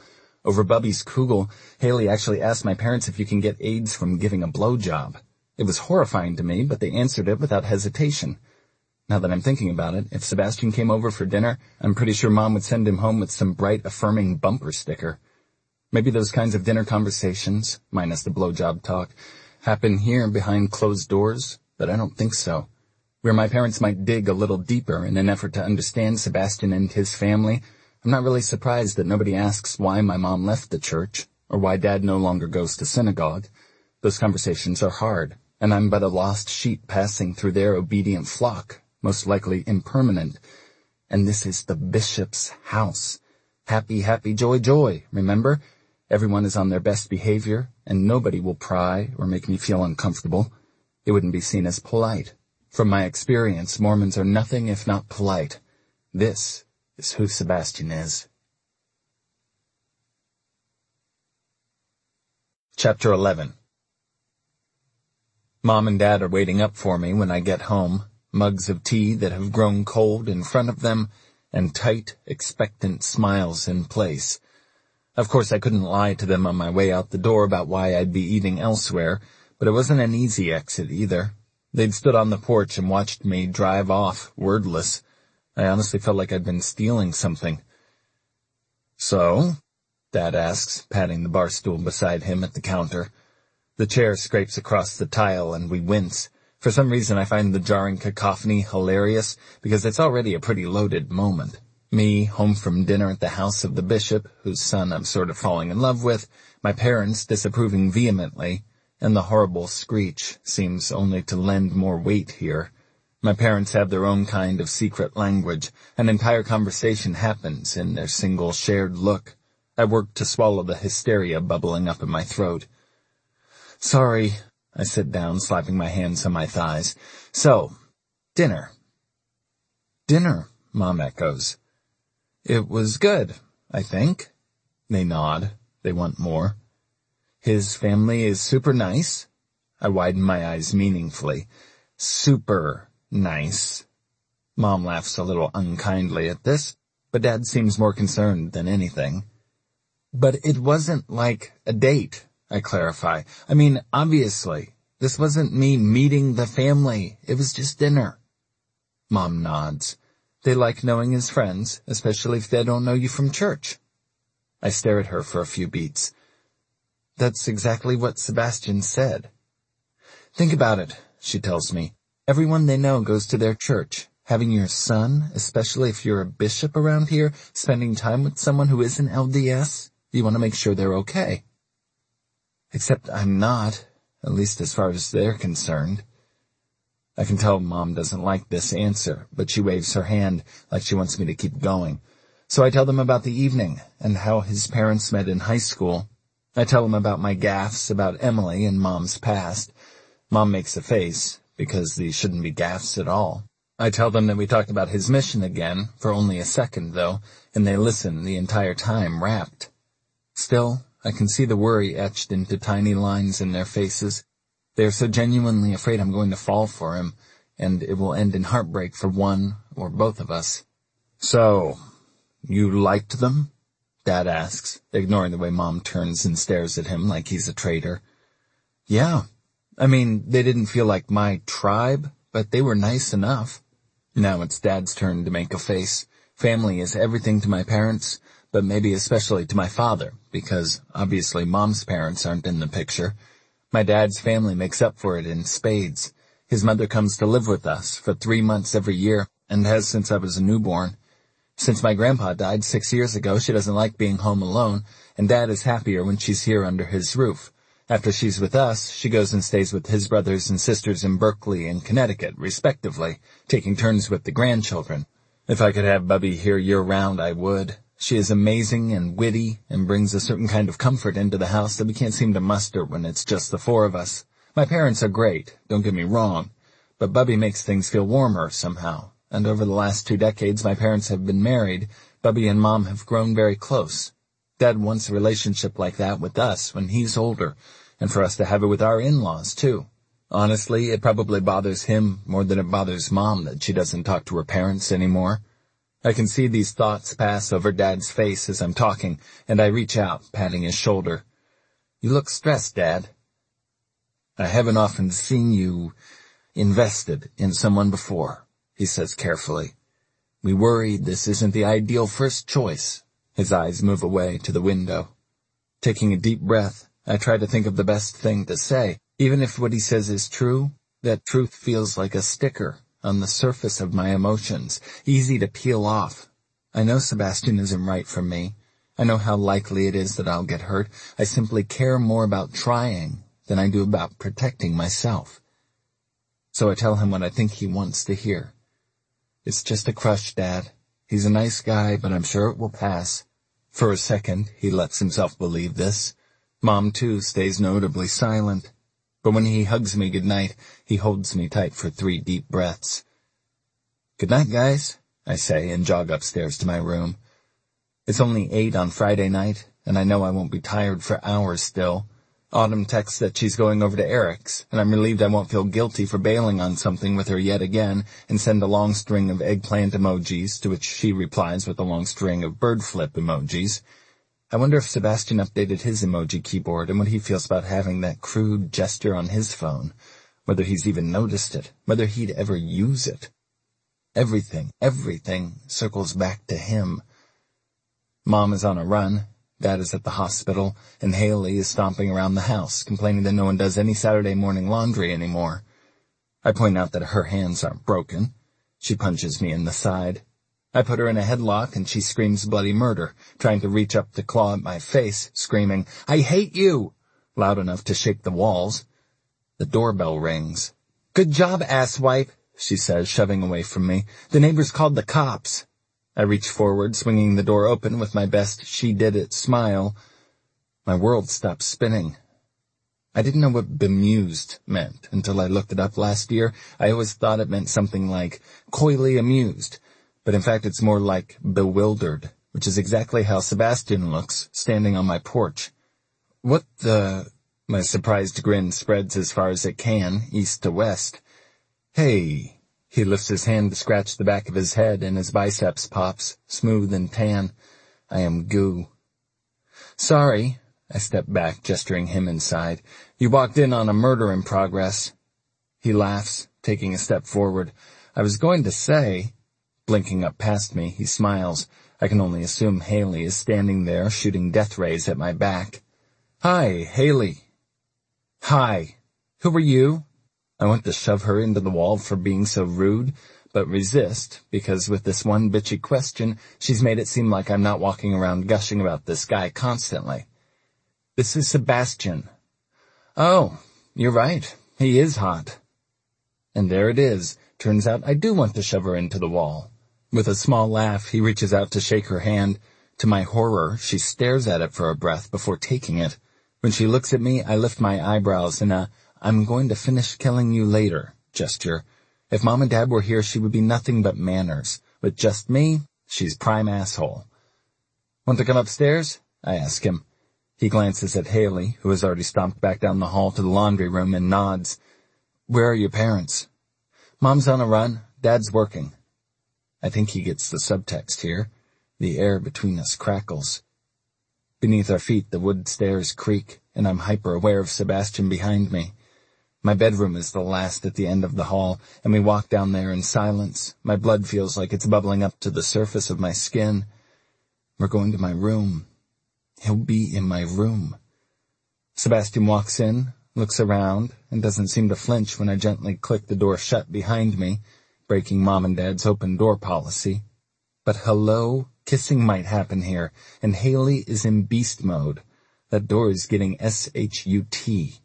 Over Bubby's kugel, Haley actually asked my parents if you can get AIDS from giving a blowjob. It was horrifying to me, but they answered it without hesitation. Now that I'm thinking about it, if Sebastian came over for dinner, I'm pretty sure Mom would send him home with some bright, affirming bumper sticker. Maybe those kinds of dinner conversations, minus the blowjob talk, happen here behind closed doors, but I don't think so. Where my parents might dig a little deeper in an effort to understand Sebastian and his family, I'm not really surprised that nobody asks why my mom left the church, or why Dad no longer goes to synagogue. Those conversations are hard, and I'm but a lost sheep passing through their obedient flock, most likely impermanent. And this is the bishop's house. Happy, happy, joy, joy, remember? Everyone is on their best behavior, and nobody will pry or make me feel uncomfortable. It wouldn't be seen as polite. From my experience, Mormons are nothing if not polite. This is who Sebastian is. Chapter 11. Mom and Dad are waiting up for me when I get home, mugs of tea that have grown cold in front of them, and tight, expectant smiles in place. Of course, I couldn't lie to them on my way out the door about why I'd be eating elsewhere, but it wasn't an easy exit either. They'd stood on the porch and watched me drive off, wordless. I honestly felt like I'd been stealing something. So? Dad asks, patting the bar stool beside him at the counter. The chair scrapes across the tile and we wince. For some reason I find the jarring cacophony hilarious because it's already a pretty loaded moment. Me, home from dinner at the house of the bishop, whose son I'm sort of falling in love with, my parents disapproving vehemently, and the horrible screech seems only to lend more weight here. My parents have their own kind of secret language. An entire conversation happens in their single shared look. I work to swallow the hysteria bubbling up in my throat. Sorry, I sit down, slapping my hands on my thighs. So, dinner. Dinner, Mom echoes. It was good, I think. They nod. They want more. His family is super nice. I widen my eyes meaningfully. Super nice. Mom laughs a little unkindly at this, but Dad seems more concerned than anything. But it wasn't like a date, I clarify. I mean, obviously, this wasn't me meeting the family. It was just dinner. Mom nods. They like knowing his friends, especially if they don't know you from church. I stare at her for a few beats. That's exactly what Sebastian said. Think about it, she tells me. Everyone they know goes to their church. Having your son, especially if you're a bishop around here, spending time with someone who isn't LDS, you want to make sure they're okay. Except I'm not, at least as far as they're concerned. I can tell Mom doesn't like this answer, but she waves her hand like she wants me to keep going. So I tell them about the evening and how his parents met in high school. I tell them about my gaffes about Emily and Mom's past. Mom makes a face, because these shouldn't be gaffes at all. I tell them that we talked about his mission again, for only a second though, and they listen the entire time rapt. Still, I can see the worry etched into tiny lines in their faces. They are so genuinely afraid I'm going to fall for him, and it will end in heartbreak for one or both of us. So, you liked them? Dad asks, ignoring the way Mom turns and stares at him like he's a traitor. Yeah. I mean, they didn't feel like my tribe, but they were nice enough. Now it's Dad's turn to make a face. Family is everything to my parents, but maybe especially to my father, because obviously Mom's parents aren't in the picture. My dad's family makes up for it in spades. His mother comes to live with us for 3 months every year, and has since I was a newborn. Since my grandpa died 6 years ago, she doesn't like being home alone, and Dad is happier when she's here under his roof. After she's with us, she goes and stays with his brothers and sisters in Berkeley and Connecticut, respectively, taking turns with the grandchildren. If I could have Bubby here year-round, I would. She is amazing and witty and brings a certain kind of comfort into the house that we can't seem to muster when it's just the four of us. My parents are great, don't get me wrong, but Bubby makes things feel warmer somehow. And over the last 2 decades my parents have been married, Bubby and Mom have grown very close. Dad wants a relationship like that with us when he's older, and for us to have it with our in-laws, too. Honestly, it probably bothers him more than it bothers Mom that she doesn't talk to her parents anymore. I can see these thoughts pass over Dad's face as I'm talking, and I reach out, patting his shoulder. You look stressed, Dad. I haven't often seen you invested in someone before, he says carefully. We worried this isn't the ideal first choice. His eyes move away to the window. Taking a deep breath, I try to think of the best thing to say. Even if what he says is true, that truth feels like a sticker on the surface of my emotions, easy to peel off. I know Sebastian isn't right for me. I know how likely it is that I'll get hurt. I simply care more about trying than I do about protecting myself. So I tell him what I think he wants to hear. It's just a crush, Dad. He's a nice guy, but I'm sure it will pass. For a second, he lets himself believe this. Mom, too, stays notably silent. But when he hugs me goodnight, he holds me tight for 3 deep breaths. Good night, guys, I say, and jog upstairs to my room. It's only 8 on Friday night, and I know I won't be tired for hours still. Autumn texts that she's going over to Eric's, and I'm relieved I won't feel guilty for bailing on something with her yet again, and send a long string of eggplant emojis, to which she replies with a long string of bird flip emojis. I wonder if Sebastian updated his emoji keyboard and what he feels about having that crude gesture on his phone, whether he's even noticed it, whether he'd ever use it. Everything circles back to him. Mom is on a run. Dad is at the hospital, and Haley is stomping around the house, complaining that no one does any Saturday morning laundry anymore. I point out that her hands aren't broken. She punches me in the side. I put her in a headlock, and she screams bloody murder, trying to reach up to claw at my face, screaming, I hate you! Loud enough to shake the walls. The doorbell rings. Good job, asswipe, she says, shoving away from me. The neighbors called the cops. I reach forward, swinging the door open with my best she-did-it smile. My world stops spinning. I didn't know what bemused meant until I looked it up last year. I always thought it meant something like coyly amused, but in fact it's more like bewildered, which is exactly how Sebastian looks, standing on my porch. What the... My surprised grin spreads as far as it can, east to west. Hey... He lifts his hand to scratch the back of his head, and his biceps pops, smooth and tan. I am goo. Sorry, I step back, gesturing him inside. You walked in on a murder in progress. He laughs, taking a step forward. I was going to say... Blinking up past me, he smiles. I can only assume Haley is standing there, shooting death rays at my back. Hi, Haley. Hi. Who are you? I want to shove her into the wall for being so rude, but resist, because with this one bitchy question, she's made it seem like I'm not walking around gushing about this guy constantly. This is Sebastian. Oh, you're right. He is hot. And there it is. Turns out I do want to shove her into the wall. With a small laugh, he reaches out to shake her hand. To my horror, she stares at it for a breath before taking it. When she looks at me, I lift my eyebrows in a I'm going to finish killing you later gesture. If Mom and Dad were here, she would be nothing but manners. With just me, she's prime asshole. Want to come upstairs? I ask him. He glances at Haley, who has already stomped back down the hall to the laundry room, and nods. Where are your parents? Mom's on a run. Dad's working. I think he gets the subtext here. The air between us crackles. Beneath our feet, the wood stairs creak, and I'm hyper-aware of Sebastian behind me. My bedroom is the last at the end of the hall, and we walk down there in silence. My blood feels like it's bubbling up to the surface of my skin. We're going to my room. He'll be in my room. Sebastian walks in, looks around, and doesn't seem to flinch when I gently click the door shut behind me, breaking Mom and Dad's open door policy. But hello, kissing might happen here, and Haley is in beast mode. That door is getting S-H-U-T.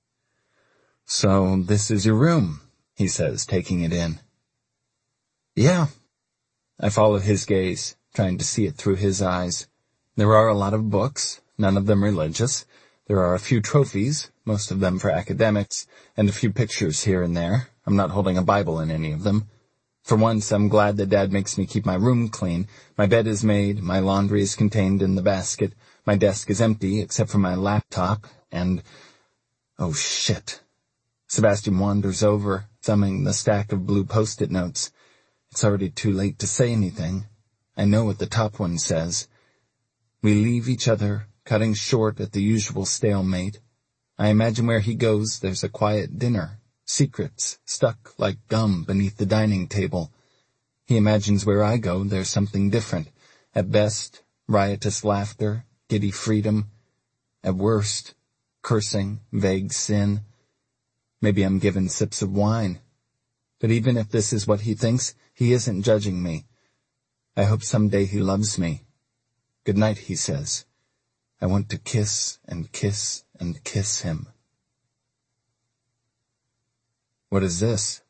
So this is your room, he says, taking it in. Yeah. I follow his gaze, trying to see it through his eyes. There are a lot of books, none of them religious. There are a few trophies, most of them for academics, and a few pictures here and there. I'm not holding a Bible in any of them. For once, I'm glad that Dad makes me keep my room clean. My bed is made, my laundry is contained in the basket, my desk is empty except for my laptop, and... Oh, shit. Sebastian wanders over, thumbing the stack of blue Post-it notes. It's already too late to say anything. I know what the top one says. We leave each other, cutting short at the usual stalemate. I imagine where he goes there's a quiet dinner, secrets stuck like gum beneath the dining table. He imagines where I go there's something different. At best, riotous laughter, giddy freedom. At worst, cursing, vague sin. Maybe I'm given sips of wine. But even if this is what he thinks, he isn't judging me. I hope someday he loves me. Good night, he says. I want to kiss and kiss and kiss him. What is this?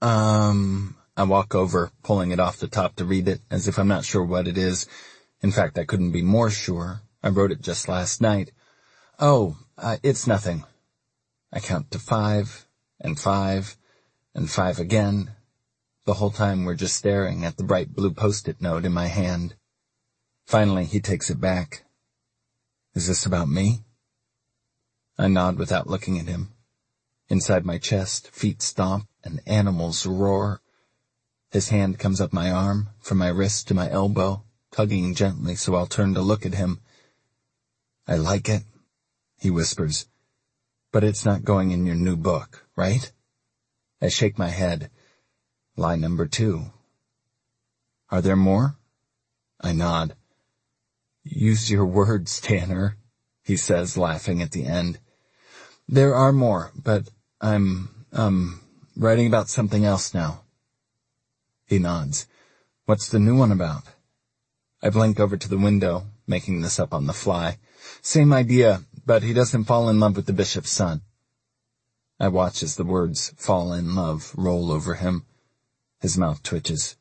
I walk over, pulling it off the top to read it, as if I'm not sure what it is. In fact, I couldn't be more sure. I wrote it just last night. It's nothing. I count to 5, and 5, and 5 again. The whole time we're just staring at the bright blue post-it note in my hand. Finally, he takes it back. Is this about me? I nod without looking at him. Inside my chest, feet stomp and animals roar. His hand comes up my arm, from my wrist to my elbow, tugging gently so I'll turn to look at him. I like it, he whispers. But it's not going in your new book, right? I shake my head. Lie number 2. Are there more? I nod. Use your words, Tanner, he says, laughing at the end. There are more, but I'm writing about something else now. He nods. What's the new one about? I blink over to the window, making this up on the fly. Same idea, but he doesn't fall in love with the bishop's son. I watch as the words fall in love roll over him. His mouth twitches.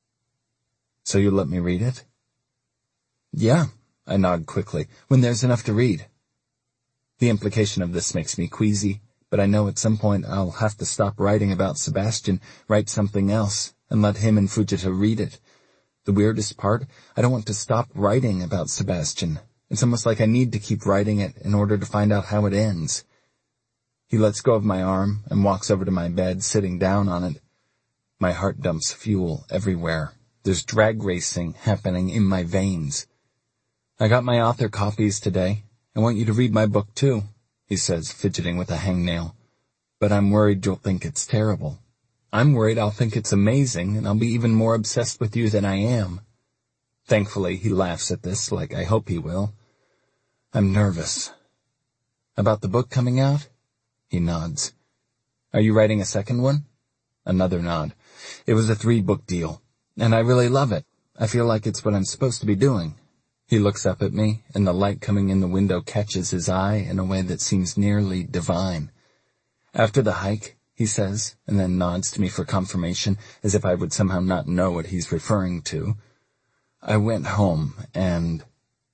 So you'll let me read it? Yeah, I nod quickly, when there's enough to read. The implication of this makes me queasy, but I know at some point I'll have to stop writing about Sebastian, write something else, and let him and Fujita read it. The weirdest part, I don't want to stop writing about Sebastian. It's almost like I need to keep writing it in order to find out how it ends. He lets go of my arm and walks over to my bed, sitting down on it. My heart dumps fuel everywhere. There's drag racing happening in my veins. I got my author copies today. I want you to read my book too, he says, fidgeting with a hangnail. But I'm worried you'll think it's terrible. I'm worried I'll think it's amazing, and I'll be even more obsessed with you than I am. Thankfully, he laughs at this, like I hope he will. I'm nervous. About the book coming out? He nods. Are you writing a second one? Another nod. It was a 3-book deal, and I really love it. I feel like it's what I'm supposed to be doing. He looks up at me, and the light coming in the window catches his eye in a way that seems nearly divine. After the hike, he says, and then nods to me for confirmation, as if I would somehow not know what he's referring to. I went home and...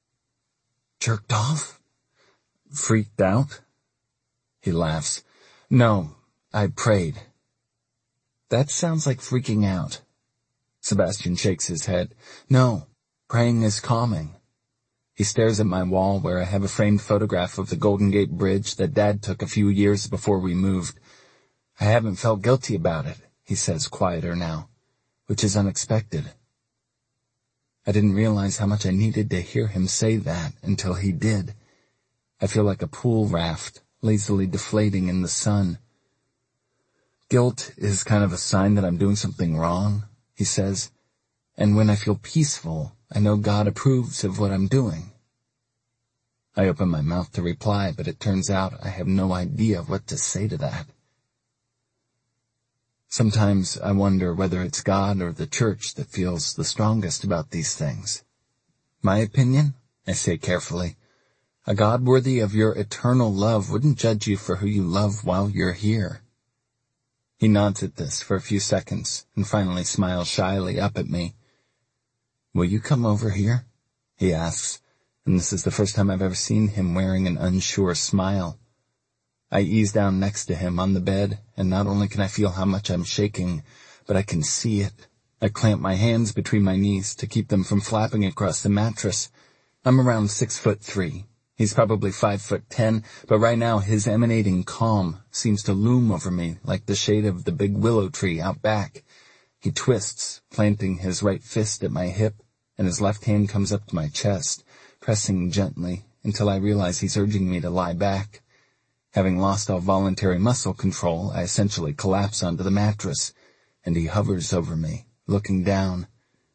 Jerked off? Freaked out? He laughs. No, I prayed. That sounds like freaking out. Sebastian shakes his head. No, praying is calming. He stares at my wall where I have a framed photograph of the Golden Gate Bridge that Dad took a few years before we moved. I haven't felt guilty about it, he says, quieter now, which is unexpected. I didn't realize how much I needed to hear him say that until he did. I feel like a pool raft, lazily deflating in the sun. Guilt is kind of a sign that I'm doing something wrong, he says, and when I feel peaceful, I know God approves of what I'm doing. I open my mouth to reply, but it turns out I have no idea what to say to that. Sometimes I wonder whether it's God or the church that feels the strongest about these things. My opinion, I say carefully, a God worthy of your eternal love wouldn't judge you for who you love while you're here. He nods at this for a few seconds and finally smiles shyly up at me. Will you come over here? He asks, and this is the first time I've ever seen him wearing an unsure smile. I ease down next to him on the bed, and not only can I feel how much I'm shaking, but I can see it. I clamp my hands between my knees to keep them from flapping across the mattress. I'm around 6'3". He's probably 5'10", but right now his emanating calm seems to loom over me like the shade of the big willow tree out back. He twists, planting his right fist at my hip, and his left hand comes up to my chest, pressing gently until I realize he's urging me to lie back. Having lost all voluntary muscle control, I essentially collapse onto the mattress, and he hovers over me, looking down.